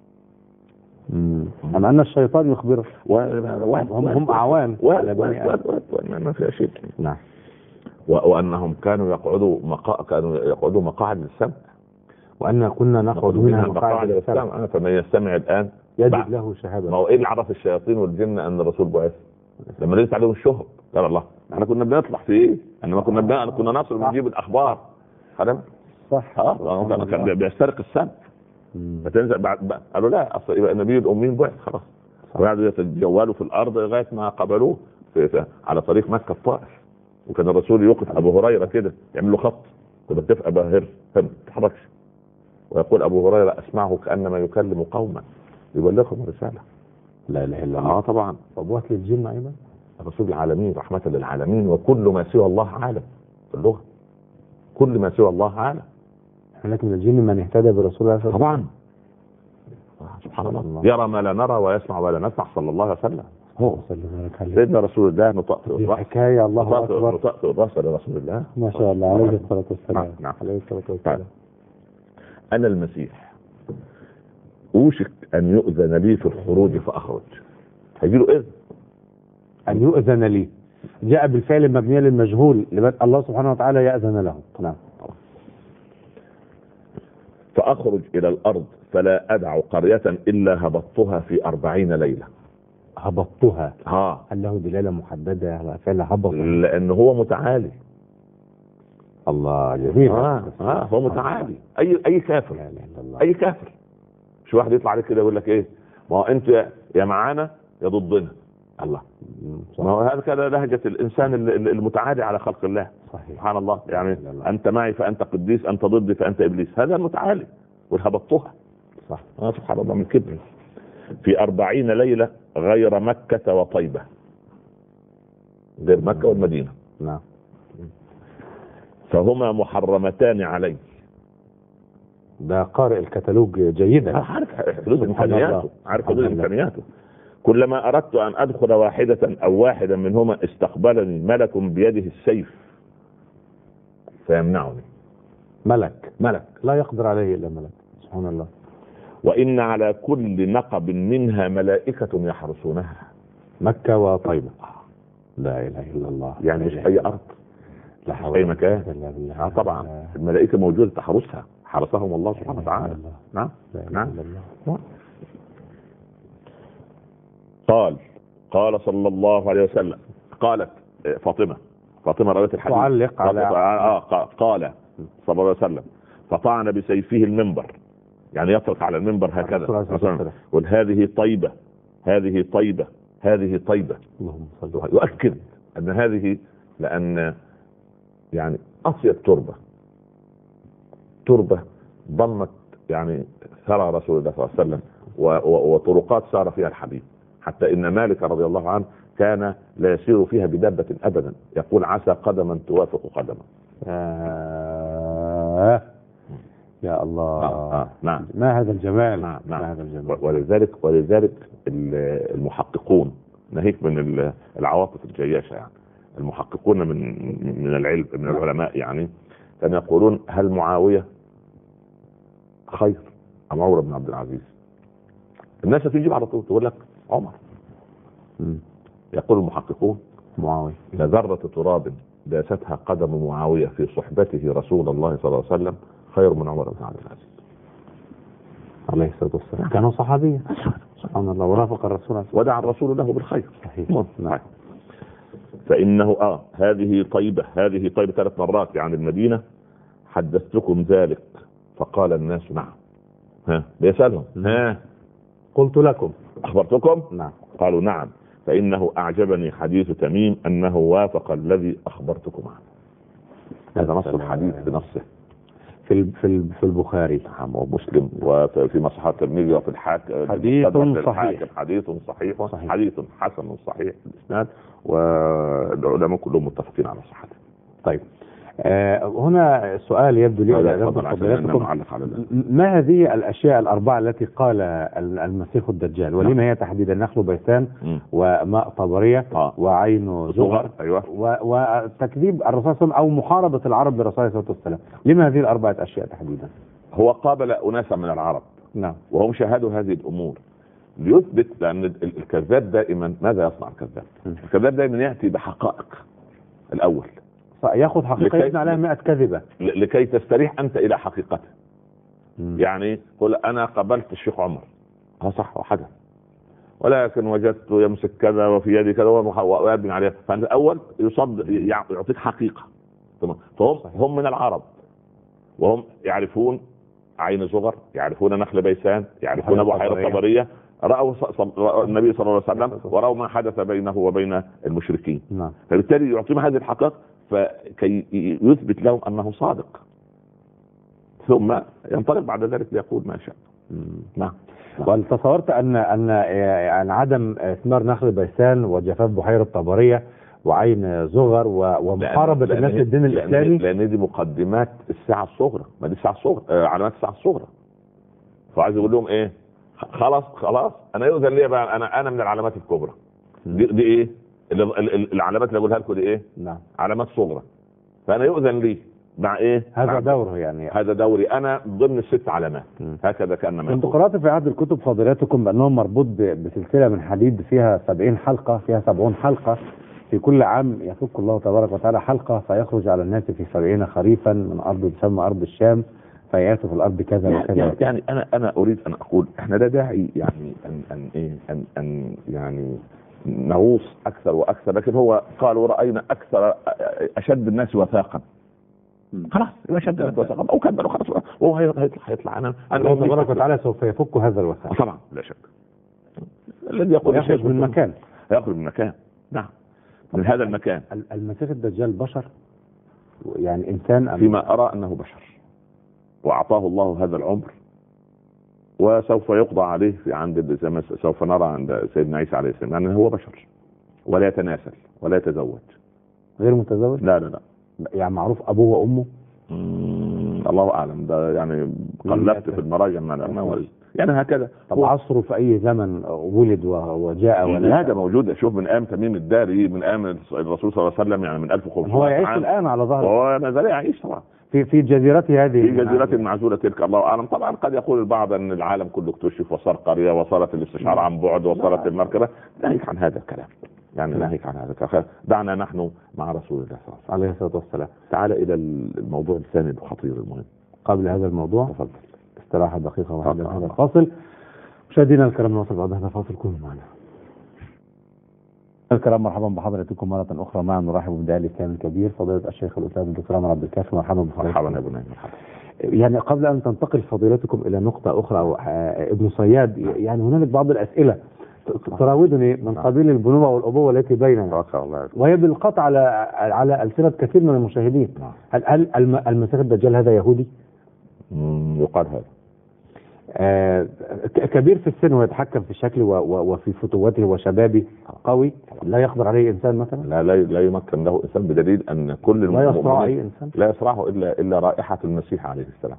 أما أن الشيطان يخبر هم أعوان ما في شيء. نعم. وأنهم كانوا يقعدوا مقاعد للسمع، وأن كنا نقعد منها مقاعد للسمع. فمن يستمع الآن يجد له شهادة. ما هو إيه اللي عرف الشياطين والجن أن الرسول بعث؟ لما نزل عليهم الشهر قال الله احنا كنا بنطلع في ايه؟ انما كنا نصل بنجيب الاخبار. خدم صح. كان بيسترق السمع. فتنزل بعد قالوا لا اصل يبقى النبي الامين بعث خلاص. وقعدوا يتجولوا في الارض لغايه ما قبلوه على طريق مكه الطائف. وكان الرسول يوقف ابو هريره كده يعمل له خط كده تبقى باهر ما تتحركش، ويقول ابو هريره اسمعه كانما يكلم قوما يبلغهم رساله. لا اله الا الله. طبعا. طب للجن ايضا الرسول العالمين رحمة للعالمين، وكل ما سوى الله عالم في اللغة. كل ما سوى الله عالم. لكن الجن من اهتدى برسول الله طبعا. سبحان الله. يرى ما لا نرى ويسمع ما لا نسمع صلى الله عليه وسلم. هو سيدنا رسول الله نطقت الراس. حكاية الله اكبر. نطقت الراس لرسول الله ما شاء الله عليه الصلاة والسلام. نعم. عليه الصلاة والسلام. انا المسيح اوشك ان يؤذن لي في الخروج فاخرج. هيجي له اذن ان يؤذن لي، جاء بالفعل مبني للمجهول الله سبحانه وتعالى يأذن له. نعم. فاخرج الى الارض فلا ادع قرية الا هبطتها في 40 ليلة. هبطتها هل له دلالة محددة على فعل هبط؟ لانه هو متعالي. الله جميل. هو متعالي. اي كافر اي كافر مش واحد يطلع عليك كده يقول لك ايه ما هو انت يا معانا يا ضدنا. الله. ما هو هذا كده لهجة الانسان المتعالي على خلق الله. صحيح. سبحان الله. يعني انت معي فانت قديس، انت ضدي فانت ابليس. هذا المتعالي. والهبطتها. صح. سبحان الله من كبر. في 40 ليلة غير مكة وطيبة، غير مكة والمدينة. نعم. فهما محرمتان علي. ده قارئ الكتالوج جيدا. عارف حدود امكانياته، عارف حدود امكانياته. كلما اردت ان ادخل واحده او واحدا منهما استقبلني ملك بيده السيف فيمنعني. ملك ملك لا يقدر عليه الا ملك، سبحان الله. وان على كل نقب منها ملائكه يحرسونها. مكة وطيبة. لا اله الا الله. يعني مش اي ارض، لا مش حول اي ولا مكان. قوة إلا بالله. طبعا الملائكه موجوده تحرسها، حرسهم الله سبحانه وتعالى. نعم نعم. قال صلى الله عليه وسلم، قالت فاطمه رواه الحديث تعلق على قال صلى الله عليه وسلم فطعن بسيفه المنبر، يعني يطرق على المنبر هكذا، قل هذه طيبه هذه طيبه هذه طيبه، يؤكد ان هذه، لان يعني اطيب تربه ضمت يعني ثرى رسول الله صلى الله عليه وسلم وطرقات سار فيها الحبيب، حتى ان مالك رضي الله عنه كان لا يسير فيها بدابة ابدا، يقول عسى قدما توافق قدما. يا الله. نعم. ما هذا الجمال. نعم. ما هذا الجمال. ولذلك المحققون، ناهيك من العواطف الجياشة، يعني المحققون من العلم، من العلماء، يعني كانوا يقولون هل معاوية خير ام عمر بن عبد العزيز؟ الناس تجيب على طول تقول لك عمر. يقول المحققون معاوية. لذرة تراب داستها قدم معاوية في صحبته رسول الله صلى الله عليه وسلم خير من عمر بن عبد العزيز عليه الصلاة والسلام. كانوا صحابيا سبحان الله، ورافق الرسول ودعا الرسول له بالخير. صحيح. نعم. فإنه هذه طيبة 3 مرات يعني المدينة، حدثتكم ذلك فقال الناس نعم. بيسألهم قلت لكم أخبرتكم؟ نعم. قالوا نعم. فإنه أعجبني حديث تميم أنه وافق الذي أخبرتكم عنه. هذا نص الحديث بنصه في البخاري ومسلم وفي مصحف الترمذي وفي الحاكم. حديث صحيح. حديث صحيح. حديث حسن صحيح الإسناد، والعلماء كلهم متفقين على صحته. طيب هنا سؤال يبدو لي ما هذه الأشياء الأربعة التي قال المسيح الدجال، ولما هي تحديدا؟ نخل بيسان وماء طبرية وعين زغر. أيوة. وتكذيب الرسول صلى الله عليه وسلم أو محاربة العرب للرسول صلى الله عليه وسلم. لما هذه الأربعة أشياء تحديدا؟ هو قابل أناسا من العرب نعم، وهم شاهدوا هذه الأمور ليثبت، لأن الكذاب دائما ماذا يصنع الكذاب؟ الكذاب دائما يأتي بحقائق الأول، ياخذ حقيقة يبني عليها 100 كذبة لكي تستريح أنت إلى حقيقته. يعني قل أنا قبلت الشيخ عمر، صح وحدث، ولكن وجدت يمسك كذا وفي يدي كذا ويبني عليها. فأنت الأول يعطيك حقيقة. فهم من العرب وهم يعرفون عين زغر، يعرفون نخل بيسان، يعرفون بحيرة طبرية، رأوا النبي صلى الله عليه وسلم ورأوا ما حدث بينه وبين المشركين. فبالتالي يعطيهم هذه الحقائق فكي يثبت لهم أنه صادق، ثم ينطلق بعد ذلك ليقول ما شاء. نعم. وتصورت أن يعني عدم إثمار نخل بيسان وجفاف بحيرة طبرية وعين زغر ومحاربة الناس للدين الإسلامي، لأن دي مقدمات الساعة الصغرى، ما دي الساعة الصغرى، علامات الساعة الصغرى. فعايز يقول لهم إيه؟ خلاص أنا يؤذن لي بقى، أنا من العلامات الكبرى. دي إيه؟ العلامات اللي أقولها لكم دي إيه؟ نعم. علامات صغرى. فأنا يؤذن لي مع إيه؟ هذا دوره، يعني هذا دوري أنا ضمن ال6 علامات. هكذا كأنما كنت قرأت في عهد الكتب فضيلتكم بأنه مربوط بسلسلة من حديد فيها 70 حلقة، فيها 70 حلقة، في كل عام يفك الله تبارك وتعالى حلقة فيخرج على الناس في 70 خريفا من أرض تسمى أرض الشام فيأتي في الأرض كذا وكذا. يعني أنا أريد أن أقول إحنا لا داعي يعني أن يعني نغوص أكثر وأكثر، لكن هو قالوا رأينا أكثر أشد الناس وثاقا. خلاص يبقى شد الناس وثاقا أو كذا، خلاص وهو هيطلع. الله تبارك وتعالى سوف يفك هذا الوثاق طبعا لا شك. الذي يقول يخرج من مكان، يخرج من مكان. نعم، من هذا المكان. المسيح الدجال بشر، يعني إنسان فيما أرى أنه بشر وأعطاه الله هذا العمر، وسوف يقضى عليه في عند سوف نرى عند سيدنا عيسى عليه السلام. يعني هو بشر ولا يتناسل ولا يتزوج. غير متزوج؟ لا. يعني معروف أبوه وأمه؟ الله أعلم، ده يعني قلبت في المراجع ما ولد يعني هكذا. طب عصره في اي زمن ولد وجاء ولا هذا موجود. شوف من ايام تميم الداري، من ايام الرسول صلى الله عليه وسلم، يعني من 1500 هو يعيش الان على ظهر، هو ما زال يعيش طبعا في جزيرته هذه، في جزيرة معزولة تلك، الله اعلم. طبعا قد يقول البعض ان العالم كله اكتشف وصار قرية وصارت الاستشعار عن بعد وصارت المركبة. ناهيك عن هذا الكلام، يعني ناهيك عن هذا الكلام. دعنا نحن مع رسول الله صلى الله عليه الصلاة والسلام. تعال الى الموضوع الثاني الخطير المهم. قبل هذا الموضوع تفضل استراحة دقيقة واحدة هذا الفاصل. مشاهدينا الكرام نواصل بعد هذا الفاصل، كونوا معنا. الكرام مرحبا بحضراتكم مرة أخرى. معنا نرحب بداعي الإسلام الكبير فضيلة الشيخ الأستاذ الدكتور عمر عبد الكافي. مرحبا بحضراتكم. مرحبا يا ابو نايم. مرحبا. يعني قبل أن تنتقل فضيلتكم إلى نقطة أخرى أو ابن صياد، يعني هنالك بعض الأسئلة تراودني من قبيل البنوة والأبوة التي بيننا، وهي بالقطع على ألسنة كثير من المشاهدين. هل المسيح الدجال هذا يهودي؟ يقال هذا. كبير في السن ويتحكم في شكله وفي فتوته وشبابه، قوي لا يقدر عليه انسان مثلا؟ لا يمكن له انسان، بدليل ان كل لا يصرع اي انسان، لا يصرعه الا رائحة المسيح عليه السلام.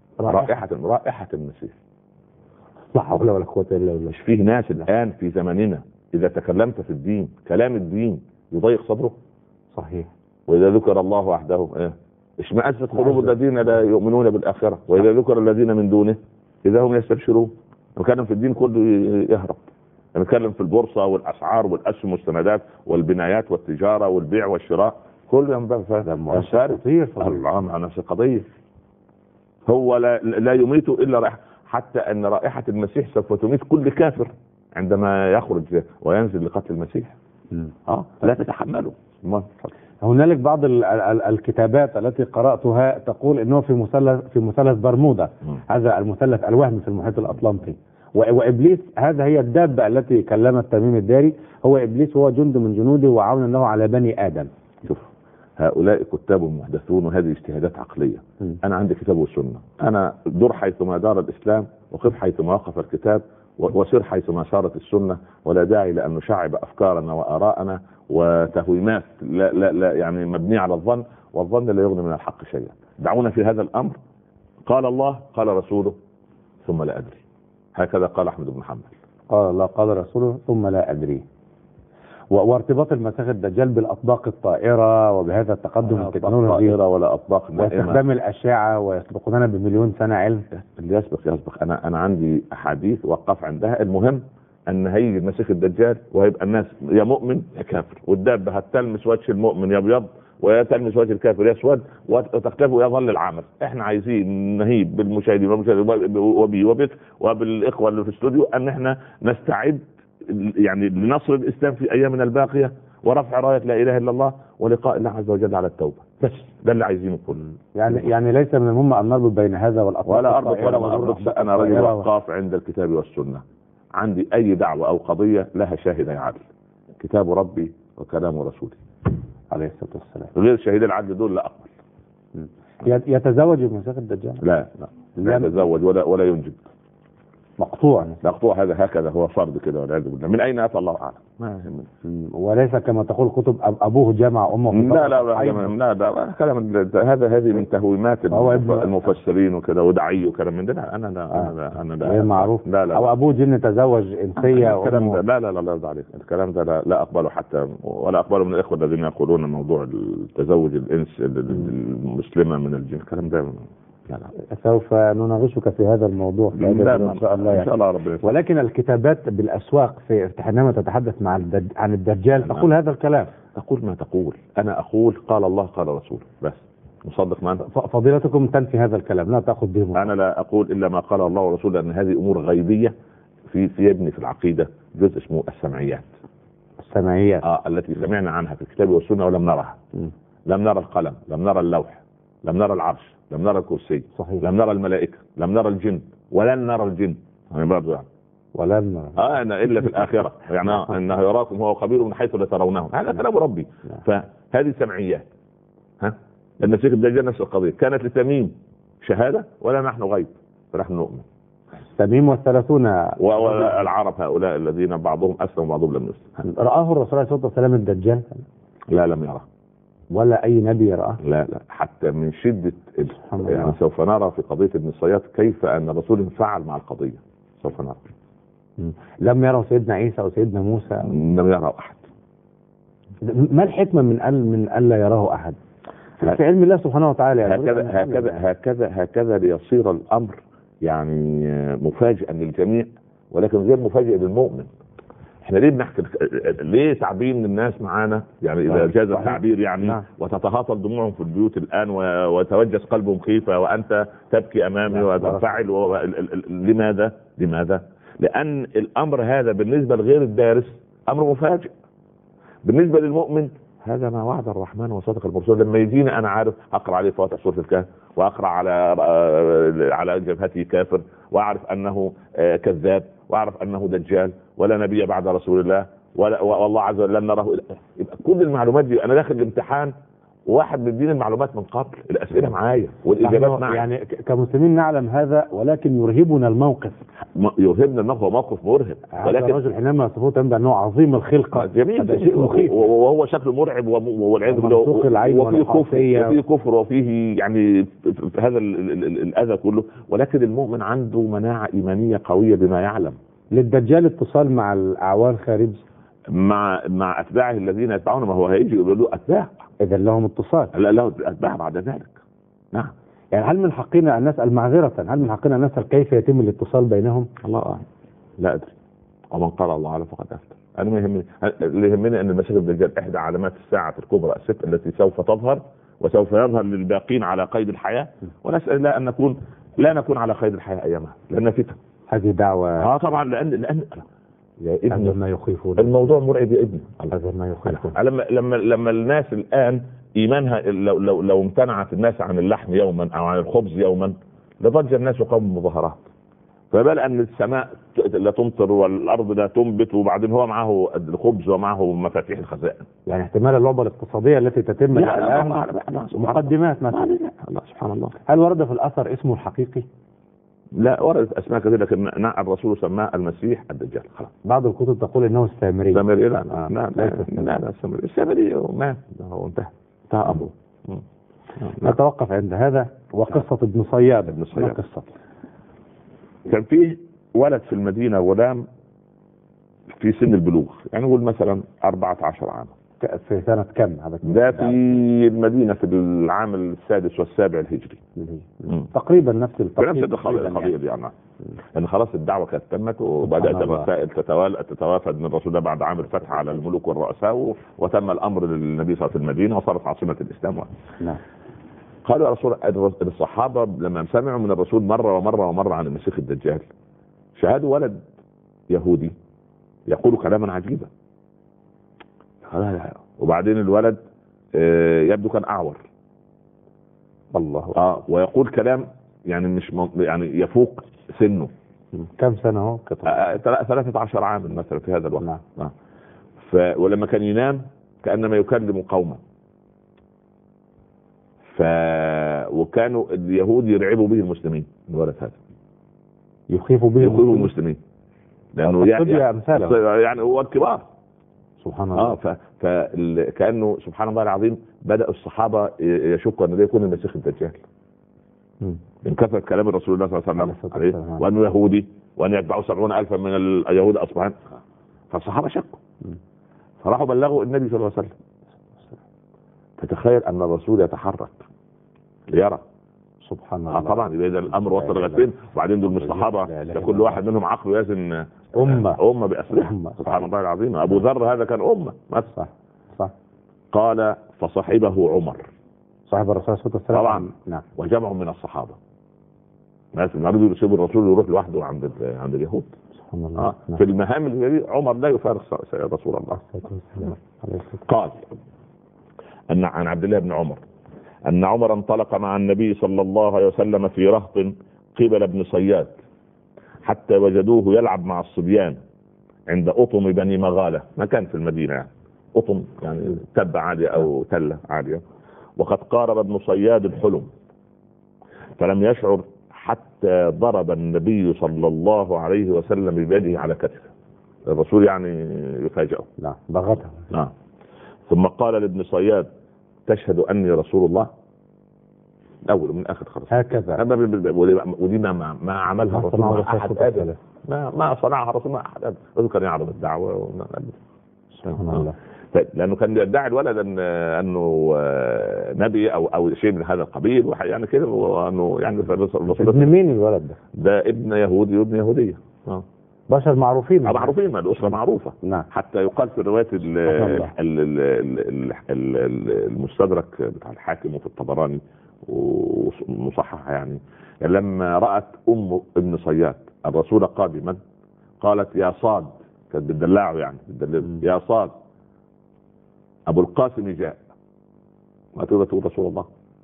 رائحة المسيح. لا حول ولا قوة الا بالله. مش فيه ناس الان في زماننا اذا تكلمت في الدين كلام الدين يضيق صدره؟ صحيح. واذا ذكر الله وحده اشمئزت قلوب الذين لا يؤمنون بالاخرة، واذا ذكر الذين من دونه إذا هم يستبشرون. نتكلم في الدين كله يهرب، نتكلم في البورصة والأسعار والأسهم والسندات والبنايات والتجارة والبيع والشراء، كل يوم الله مع نفس القضية. هو لا يميت إلا رائحة، حتى أن رائحة المسيح سوف تميت كل كافر عندما يخرج وينزل لقتل المسيح. لا تتحمله. هنالك بعض الكتابات التي قرأتها تقول انه في مثلث برمودا، هذا المثلث الوهمي في المحيط الاطلنطي، وابليس هذا هي الدابة التي كلمت تميم الداري، هو ابليس هو جند من جنوده وعونا له على بني ادم. شوف هؤلاء كتاب محدثون وهذه اجتهادات عقلية. انا عندي كتاب والسنة، انا دور حيثما دار الاسلام وقف حيثما وقف الكتاب وسر حيثما سارت السنة، ولا داعي لأن نشعب أفكارنا وآراءنا وتهويمات لا يعني مبنية على الظن، والظن لا يغني من الحق شيئا. دعونا في هذا الأمر قال الله قال رسوله ثم لا أدري. هكذا قال أحمد بن حنبل. قال الله قال رسوله ثم لا أدري. وارتباط المسيح الدجال بالأطباق الطائرة وبهذا التقدم التكنولوجي ولا أطباق واستخدام الأشعة ويسبقوننا بمليون سنة علم. اللي يسبق أنا عندي أحاديث وقف عندها. المهم أن هيجي المسيح الدجال وهيبقى الناس يا مؤمن يا كافر، والدابة هتلمس وجه المؤمن يا أبيض وتلمس وجه الكافر يا أسود وتختفي ويظل العمل. احنا عايزين نهيب بالمشاهدين وبي وبك وبالإخوة اللي في الاستوديو أن احنا نستعد يعني لنصر الإسلام في أيامنا الباقية ورفع راية لا إله إلا الله ولقاء الله عز وجل على التوبة. بس ده اللي عايزينه كله. يعني ليس من المهم أن نربط بين هذا والأطباق ولا أربط ولا أربط. أنا رجل وقاف عند الكتاب والسنة. عندي أي دعوة أو قضية لها شاهد يعدل، كتاب ربي وكلام رسولي عليه الصلاة والسلام. غير شهيد العدل دول لا أقبل. يتزوج المسيح الدجال؟ لا يتزوج ولا ينجب. مقطوع هذا هكذا هو فرض كده والعياذ بالله. من اين اتى الله اعلم. ما يهمني. وليس كما تقول كتب ابوه جمع امه. لا كلام هذه من تهويمات المفسرين وكذا ودعي وكلام من ده. انا غير معروف. لا او ابوه جن تزوج انسيه. الكلام ده لا عليك. الكلام ده لا اقبله حتى، ولا اقبله من الاخوه الذين يقولون موضوع التزوج الانس المسلمه من الجن. الكلام ده سوف نناقشك في هذا الموضوع ان شاء الله يعني. إن شاء الله ربنا. ولكن الكتابات بالاسواق حينما تتحدث عن الدجال تقول هذا الكلام. تقول ما تقول. انا اقول قال الله قال رسوله بس. مصدق معنا. فضيلتكم تنفي هذا الكلام لا تاخذ به. انا لا اقول الا ما قال الله ورسوله، لان هذه امور غيبيه في يبني في العقيده جزء اسمه السمعيات. التي سمعنا عنها في الكتاب والسنه ولم نرها. لم نرى القلم، لم نرى اللوح، لم نرى العرش، لم نرى الكرسي. صحيح. لم نرى الملائكة، لم نرى الجن، ولن نرى الجن. برضو يعني. ولن نرى. أنا إلا في الآخرة. يعني أنه يراكم هو خبير من حيث لا ترونه. هذا كلام ربي. فهذه سمعيات. المسيح الدجال نفس القضية. كانت لتميم شهادة ولا نحن غيب، فنحن نؤمن. تميم والثلاثون والعرب هؤلاء الذين بعضهم أسلم وبعضهم لم يسلم. رآه الرسول عليه الصلاة والسلام الدجال؟ لا لم يره. ولا أي نبي يراه؟ لا حتى من شدة الله. يعني سوف نرى في قضية ابن الصياد كيف أن الرسول انفعل مع القضية. سوف نرى. لم يروا سيدنا عيسى أو سيدنا موسى؟ لم يرى أحد. ما الحكمة من ألا يراه أحد في علم الله سبحانه وتعالى؟ هكذا ليصير الأمر يعني مفاجئا للجميع، ولكن غير مفاجئ للمؤمن. احنا ليه بنحكي، ليه تعبين الناس معانا يعني اذا جاز التعبير يعني وتتهاطل دموعهم في البيوت الان وتوجس قلبهم خيفه وانت تبكي امامي وتنفعل لماذا؟ لان الامر هذا بالنسبه لغير الدارس امر مفاجئ، بالنسبه للمؤمن هذا ما وعد الرحمن وصدق المرسول. لما يجيني انا عارف اقرا عليه فواتح سوره الكهف، واقرا على جبهته كافر، واعرف انه كذاب، واعرف انه دجال، ولا نبي بعد رسول الله، والله عز وجل لن نراه. يبقى كل المعلومات دي انا داخل الامتحان واحد بيديني المعلومات من قبل، الاسئله معايا والاجابات معايا. يعني كمسلمين نعلم هذا، ولكن يرهبنا الموقف. هو موقف مرهب، ولكن الرجل حينما يصفوه تنبأ انه عظيم الخلقه، جميل وهو شكله مرعب والعياذ بالله، وفيه كفر وفيه يعني هذا الاذى كله، ولكن المؤمن عنده مناعه ايمانيه قويه بما يعلم. للدجال اتصال مع الاعوان خارج، مع اتباعه الذين يتبعون، ما هو هيجي يقول له اتباع، اذا لهم اتصال، لا له اتباع بعد ذلك. نعم. يعني هل من حقنا ان نسال معذره، هل من حقنا ان نسال كيف يتم الاتصال بينهم؟ الله اعلم، لا ادري. ومن قال الله اعلم فقد افتى. انا ما يهمني، اللي يهمني ان المسيح الدجال احدى علامات الساعه الكبرى الست التي سوف تظهر وسوف يظهر للباقين على قيد الحياه، ونسال الله ان لا نكون على قيد الحياه ايامها، لان فتن. هذه دعوه طبعا، لان يا ابني ما يخيفون، الموضوع مرعب يا ابني. هذا ما يخيفون. لما الناس الان ايمانها لو امتنعت الناس عن اللحم يوما او عن الخبز يوما لضج الناس قوم مظاهرات، فبال ان السماء لا تمطر والارض لا تنبت، وبعدين هو معه الخبز ومعه مفاتيح الخزائن. يعني احتمال اللعبه الاقتصاديه التي تتم الان مقدمات مثلا. الله سبحان الله. هل ورد في الاثر اسمه الحقيقي؟ لا، وردت اسماء كثيره، لكن الرسول سماه المسيح الدجال. خلاص. بعض الكتب تقول انه السامري. السامري لا السامري مات، هو انتهى امره. نتوقف عند هذا. وقصه ابن صياد. قصه كان في ولد في المدينه، غلام في سن البلوغ، يعني نقول مثلا 14 عام. في سنه كم هذا؟ ده في المدينه في العام السادس والسابع الهجري. تقريبا نفس القضيه يعني. لان خلاص الدعوه كانت تمت، وبدات الرسائل تتوافد من الرسول ده بعد عام الفتح على الملوك والرؤساء، وتم الامر للنبي صلى الله عليه وسلم في المدينه وصارت عاصمه الاسلام. نعم. قالوا يا رسول الصحابه لما سمعوا من الرسول مره عن المسيح الدجال، شاهدوا ولد يهودي يقول كلاما عجيبا. وبعدين الولد يبدو كان اعور. الله. ويقول كلام يعني مش يعني يفوق سنه. كم سنه هو؟ 13 عام مثلا في هذا الوقت. ولما كان ينام كانما يكلم قوما. وكانوا اليهود يرعبوا به المسلمين. الولد هذا يخيفوا به المسلمين لانه يعني هو الكبار. سبحان الله. فكانه سبحان الله العظيم بدأ الصحابه يشكوا ان ده يكون المسيح الدجال من كثره كلام الرسول الله صلى الله عليه وسلم وانه يهودي وان يتبعوا 70,000 من اليهود اصبحان. فالصحابه شكوا، فراحوا بلغوا النبي صلى الله عليه وسلم. فتخيل ان الرسول يتحرك ليرى. سبحان الله. طبعا اذا الامر وصل لغايه فين، وبعدين دول مش صحابه، كل واحد منهم عقله يزن امه باسرها. سبحان الله العظيم. ابو ذر هذا كان امه. صح. قال فصحبه عمر صاحب الرسول صلى الله عليه وسلم. طبعا. نعم. وجمع من الصحابه ناس يريدوا يسيبوا الرسول ويروح لوحده عند اليهود. سبحان الله. في المهام اللي عمر لا يفارق رسول الله. قال عن عبد الله بن عمر أن عمر انطلق مع النبي صلى الله عليه وسلم في رهط قبل ابن صياد حتى وجدوه يلعب مع الصبيان عند أطم بني مغالة، مكان في المدينة يعني. أطم يعني تبة عالية أو تلة عالية. وقد قارب ابن صياد الحلم فلم يشعر حتى ضرب النبي صلى الله عليه وسلم بيده على كتفه. الرسول يعني يفاجئه. ضغطه. ثم قال لابن صياد تشهد اني رسول الله؟ اول من اخر خلاص هكذا. ودي ما عملها الرسول مع احد ابدا، ما صنعها الرسول مع احد ابدا. الرسول كان يعرض الدعوه سبحان الله. لانه كان يدعي الولد انه نبي او شيء من هذا القبيل يعني كده، وانه يعني ابن مين الولد ده؟ ده ابن يهودي وابن يهوديه. بشر معروفين، معروفين، الاسره معروفه. نعم. حتى يقال في الروايات المستدرك بتاع الحاكم وفي الطبراني ومصحح يعني لما رأت ام ابن صياد الرسول قادما قالت يا صاد، كانت بتدلعه يعني يا صاد ابو القاسم جاء. ما تقدر تقول رسول الله.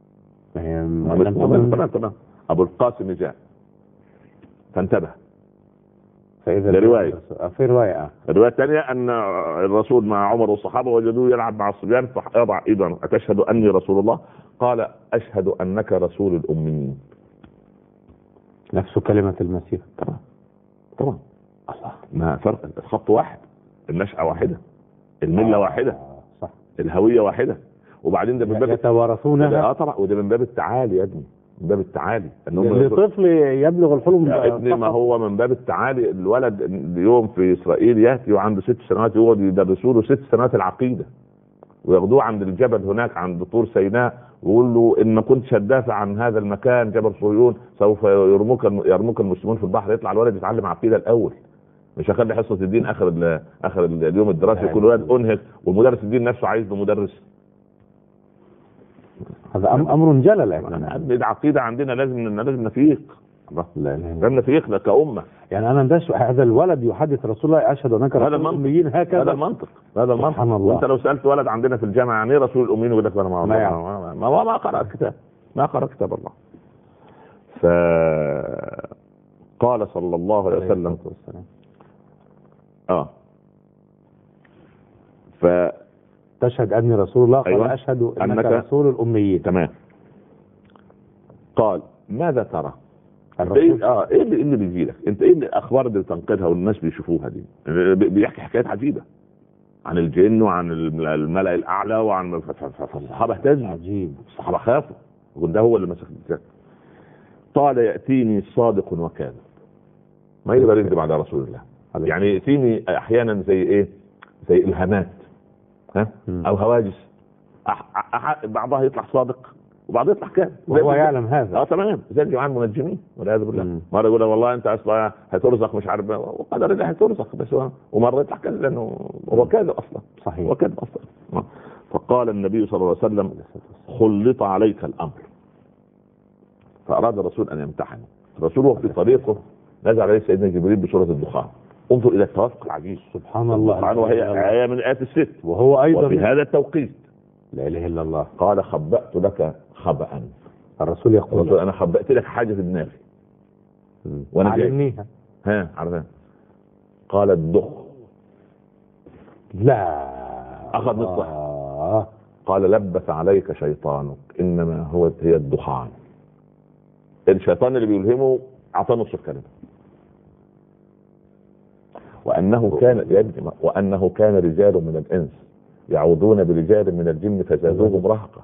تمام. ابو القاسم جاء فانتبه. فإذا في رواية الرواية الثانية أن الرسول مع عمر والصحابة وجدوه يلعب مع الصبيان فيضع إيده أتشهد أني رسول الله؟ قال أشهد أنك رسول الأميين. نفس كلمة المسيح. طبعا الله، ما فرق، الخط واحد، النشأة واحدة، الملة واحدة، صح، الهوية واحدة. وبعدين ده من باب يتوارثونها. طبعا، وده من باب التعالي يا ابني، من باب التعالي لطفل يبلغ الحلم يا ابني. ما هو من باب التعالي. الولد اليوم في اسرائيل ياتي وعنده 6 سنوات يقعد يدرسوا له 6 سنوات العقيده، وياخدوه عند الجبل هناك عند طور سيناء ويقول له ان ما كنتش هتدافع عن هذا المكان جبل صهيون سوف يرموك المسلمون في البحر. يطلع الولد يتعلم عقيده الاول، مش هخلي حصه الدين اخر اليوم الدراسي كل ولد انهك، والمدرس الدين نفسه عايز له مدرس. هذا امر جلل. العقيده عندنا لازم نفيق، لازم نفيق كأمة. يعني انا ندش هذا الولد يحدث رسول الله اشهد انك رسول الاميين هكذا. هذا المنطق. وانت لو سالت ولد عندنا في الجامعه يعني ايه رسول الاميين يقول لك انا ما قرأت كتاب، ما قرأ كتاب الله. فقال صلى الله عليه وسلم تشهد أني رسول الله. قال أيوة. أشهد أنك رسول الأميين. تمام. قال ماذا ترى؟ الرسول ايه اللي بيجي لك انت؟ ايه الاخبار اللي بتنقلها والناس بيشوفوها دي؟ بيحكي حكايات عجيبه عن الجن وعن الملأ الاعلى وعن الصحابه اهتزوا. عجيب. الصحابه خافوا وده هو اللي مسك الزكاه. قال ياتيني صادق وكاذب، ما يقدر يكذب على رسول الله. يعني ياتيني احيانا زي ايه؟ زي الهامات او هواجس، بعضها يطلع صادق وبعضها يطلع كاذب وهو يعلم هذا. تمام. زي الجماعه المنجمين والعياذ بالله. مره يقول والله انت اصلا هترزق مش عارف، وقدر الله هترزق بس ومره يطلع كاذب لانه هو كاذب اصلا. صحيح، هو كاذب اصلا. فقال النبي صلى الله عليه وسلم خلط عليك الامر. فاراد الرسول ان يمتحنه. الرسول وهو في طريقه نزل عليه سيدنا جبريل بسوره الدخان. انظر الى التوافق العجيب. سبحان الله. وهي من ايات الست، وهو ايضا وفي هذا التوقيت لا اله الا الله. قال خبأت لك خبأ. الرسول يقول انا خبأت لك حاجه في دماغي وانا علمنيها. عرفها. قال الدخ. لا اخذ نصح. قال لبس عليك شيطانك انما هي الدخان. الشيطان اللي بيلهمه اعطاه نص الكلمه. وأنه كان رجال من الإنس يعوذون برجال من الجن فزادوهم رهقا.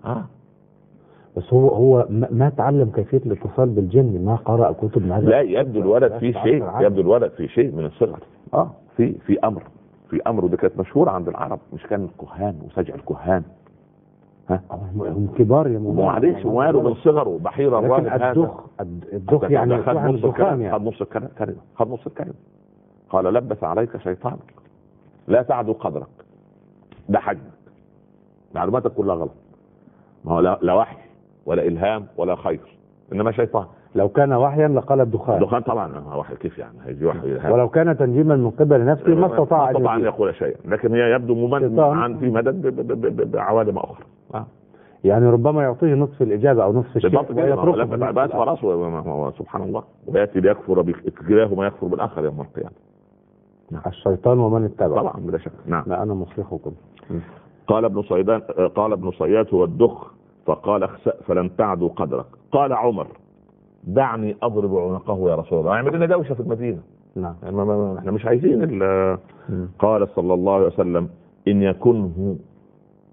بس هو ما تعلم كيفية الاتصال بالجن، ما قرأ كتب. لا، يبدو الولد في شيء من الصغر. في أمر ودي كانت مشهورة عند العرب، مش كان الكهان وسجع الكهان هم كبار يا مولانا. معلش وماله من صغره بحيرة الراهب. الدخ يعني خد نص الكلمة. قال لبس عليك شيطانك لا تعدو قدرك. ده حجمك، معلوماتك كلها غلط. ما هو لا وحي ولا إلهام ولا خير، إنما شيطان. لو كان وحيا لقال الدخان طبعا وحي كيف يعني هيجي وحي؟ ولو كان تنجيما من قبل نفسه ما استطاع أن يقول شيئا، لكن هي يبدو ممن في مدد بعوالم أخرى. يعني ربما يعطيه نصف الإجابة أو نصف الشيء ويتركه بس خلاص. سبحان الله. ويأتي ليكفر بكلاه ما يكفر بالآخر يوم القيامة. الشيطان ومن اتبع. طبعا بلا شك. نعم. لا أنا مصلحكم. قال ابن صياد هو الدخ. فقال اخسأ فلن تعدوا قدرك. قال عمر دعني أضرب عنقه يا رسول الله. يعمل لنا دوشة في المدينة. نعم. احنا مش عايزين قال صلى الله عليه وسلم إن يكنه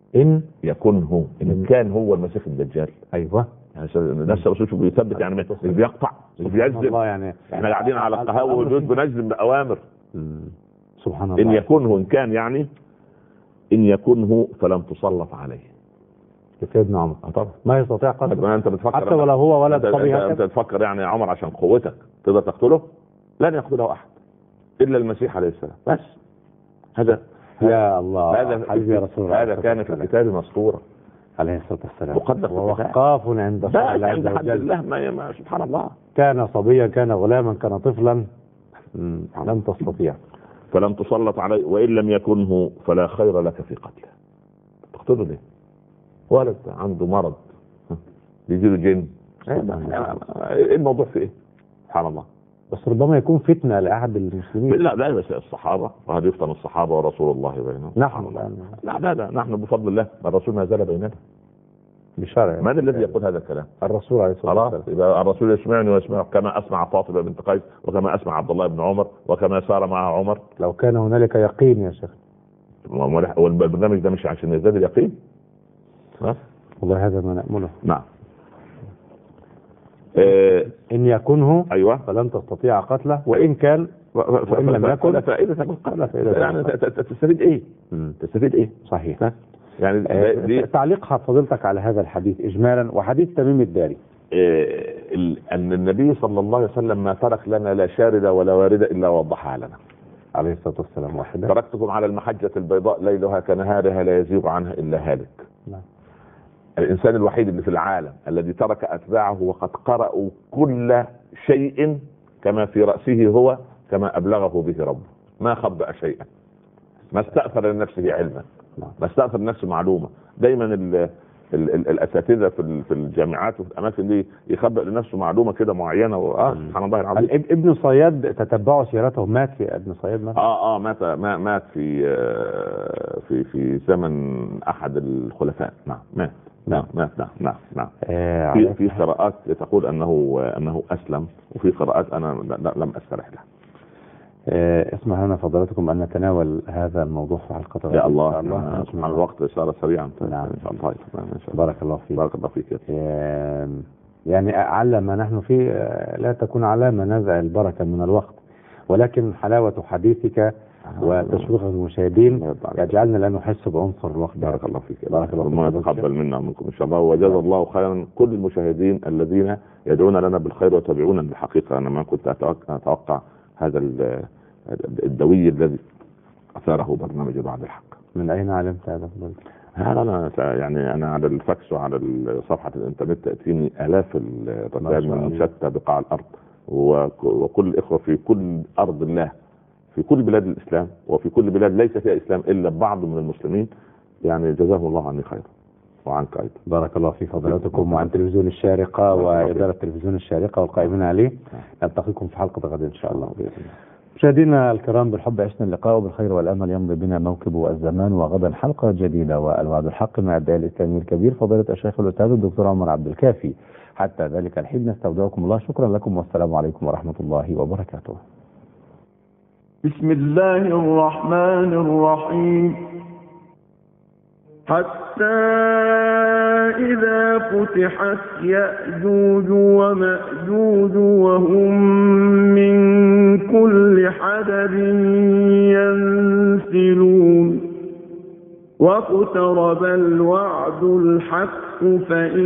إن يكون كان هو المسيح الدجال. أيوه يعني نفس الرسول بيثبت، يعني مش بيقطع مش بيجزم. الله يعني احنا قاعدين على القهوه والبيوت بنجزم باوامر. سبحان الله. ان يكون ان كان، يعني ان يكن فلم تسلط عليه. سيدنا عمر طبعا ما يستطيع قتله انت بتفكر حتى ولا هو ولد صبي. انت تفكر يعني عمر عشان قوتك تقدر تقتله؟ لن يقتله احد الا المسيح عليه السلام بس. هذا يا الله هذا حبيبي يا رسول الله. هذا كان في الكتاب مسطورا عليه الصلاة والسلام. مقدس ووقاف عند عند حد الله. ما سبحان الله. كان صبيا كان غلاما كان طفلا لم تستطيع. فلم تسلط عليه، وان لم يكنه فلا خير لك في قتله. تقتله ليه؟ ولد عنده مرض بيجيله جن، ايه الموضوع في ايه؟ سبحان الله. بس ربما يكون فتنة لأحد المسلمين. لا بس الصحابة، وهذا يفتن الصحابة ورسول الله بينهم. لا نحن بفضل الله الرسول ما زال بيننا بشرع. من الذي يقول هذا الكلام؟ الرسول عليه الصلاة والسلام. إذا الرسول يسمعني ويسمع كما أسمع فاطمة بنت قيس، وكما أسمع عبد الله بن عمر، وكما سار مع عمر. لو كان هنالك يقين يا شيخ. والبرنامج ده مش عشان يزداد اليقين. والله هذا ما نأمله. نعم. إن يكنه أيوة فلن تستطيع قتله، وإن كان وإن لم يكن فائدة يعني تستفيد إيه؟ تستفيد إيه؟ صحيح. يعني تعليق فضيلتك على هذا الحديث إجمالا وحديث تميم الداري. أن النبي صلى الله عليه وسلم ما ترك لنا لا شاردة ولا واردة إلا وضحها لنا عليه الصلاة والسلام. واحدة تركتكم على المحجة البيضاء ليلها كنهارها لا يزيغ عنها إلا هالك. نعم. الإنسان الوحيد اللي في العالم الذي ترك أتباعه وقد قرأوا كل شيء كما في رأسه هو كما أبلغه به ربه، ما خبأ شيئا، ما استأثر لنفسه علما، ما استأثر لنفسه معلومة. دايما الأساتذة في الجامعات وفي الأماكن دي يخبأ لنفسه معلومة كده معينة. سبحان الله العظيم. ابن صياد تتبعوا سيرته، مات في ابن صياد مات في زمن أحد الخلفاء. نعم نعم. في قراءات تقول انه اسلم، وفي قراءات انا لم استرح لها. اسمح لنا فضلاتكم ان نتناول هذا الموضوع في حلقه يا الله. على الوقت اشاره سريعا. نعم. ان شاء الله. بارك الله فيك. بارك الله فيك. يعني على ما نحن فيه لا تكون علامه نزع البركه من الوقت، ولكن حلاوه حديثك وتشويق المشاهدين يجعلنا لا نحس بعنصر الوقت. بارك الله فيك. بارك الله فيك. الله يتقبل منا ومنكم ان شاء الله، وجزا الله خيرا كل المشاهدين الذين يدعون لنا بالخير ويتابعونا. بالحقيقه انا ما كنت اتوقع هذا الدوي الذي اثاره برنامج بعد الحق. من اين علمت هذا؟ انا على الفاكس وعلى صفحه الانترنت تاتيني الاف الرسائل من شتى بقاع الارض، وكل الاخوه في كل ارض الله، في كل بلاد الإسلام، وفي كل بلاد ليس فيها إسلام إلا بعض من المسلمين. يعني جزاهم الله عني خير وعنك أيضا. بارك الله في فضلاتكم وعن تلفزيون الشارقة وإدارة تلفزيون الشارقة والقائمين عليه. نلتقيكم في حلقة غد إن شاء الله. مشاهدينا الكرام، بالحب عشنا اللقاء وبالخير والأمل يمضي بنا موكب الزمان، وغدا حلقة جديدة والوعد الحق مع الداعي الإسلامي الكبير فضيلة الشيخ الأستاذ الدكتور عمر عبد الكافي. حتى ذلك الحين نستودعكم الله. شكرا لكم والسلام عليكم ورحمة الله وبركاته. بسم الله الرحمن الرحيم. حتى إذا فتحت يأجوج ومأجوج وهم من كل حدب ينسلون واقترب الوعد الحق فإن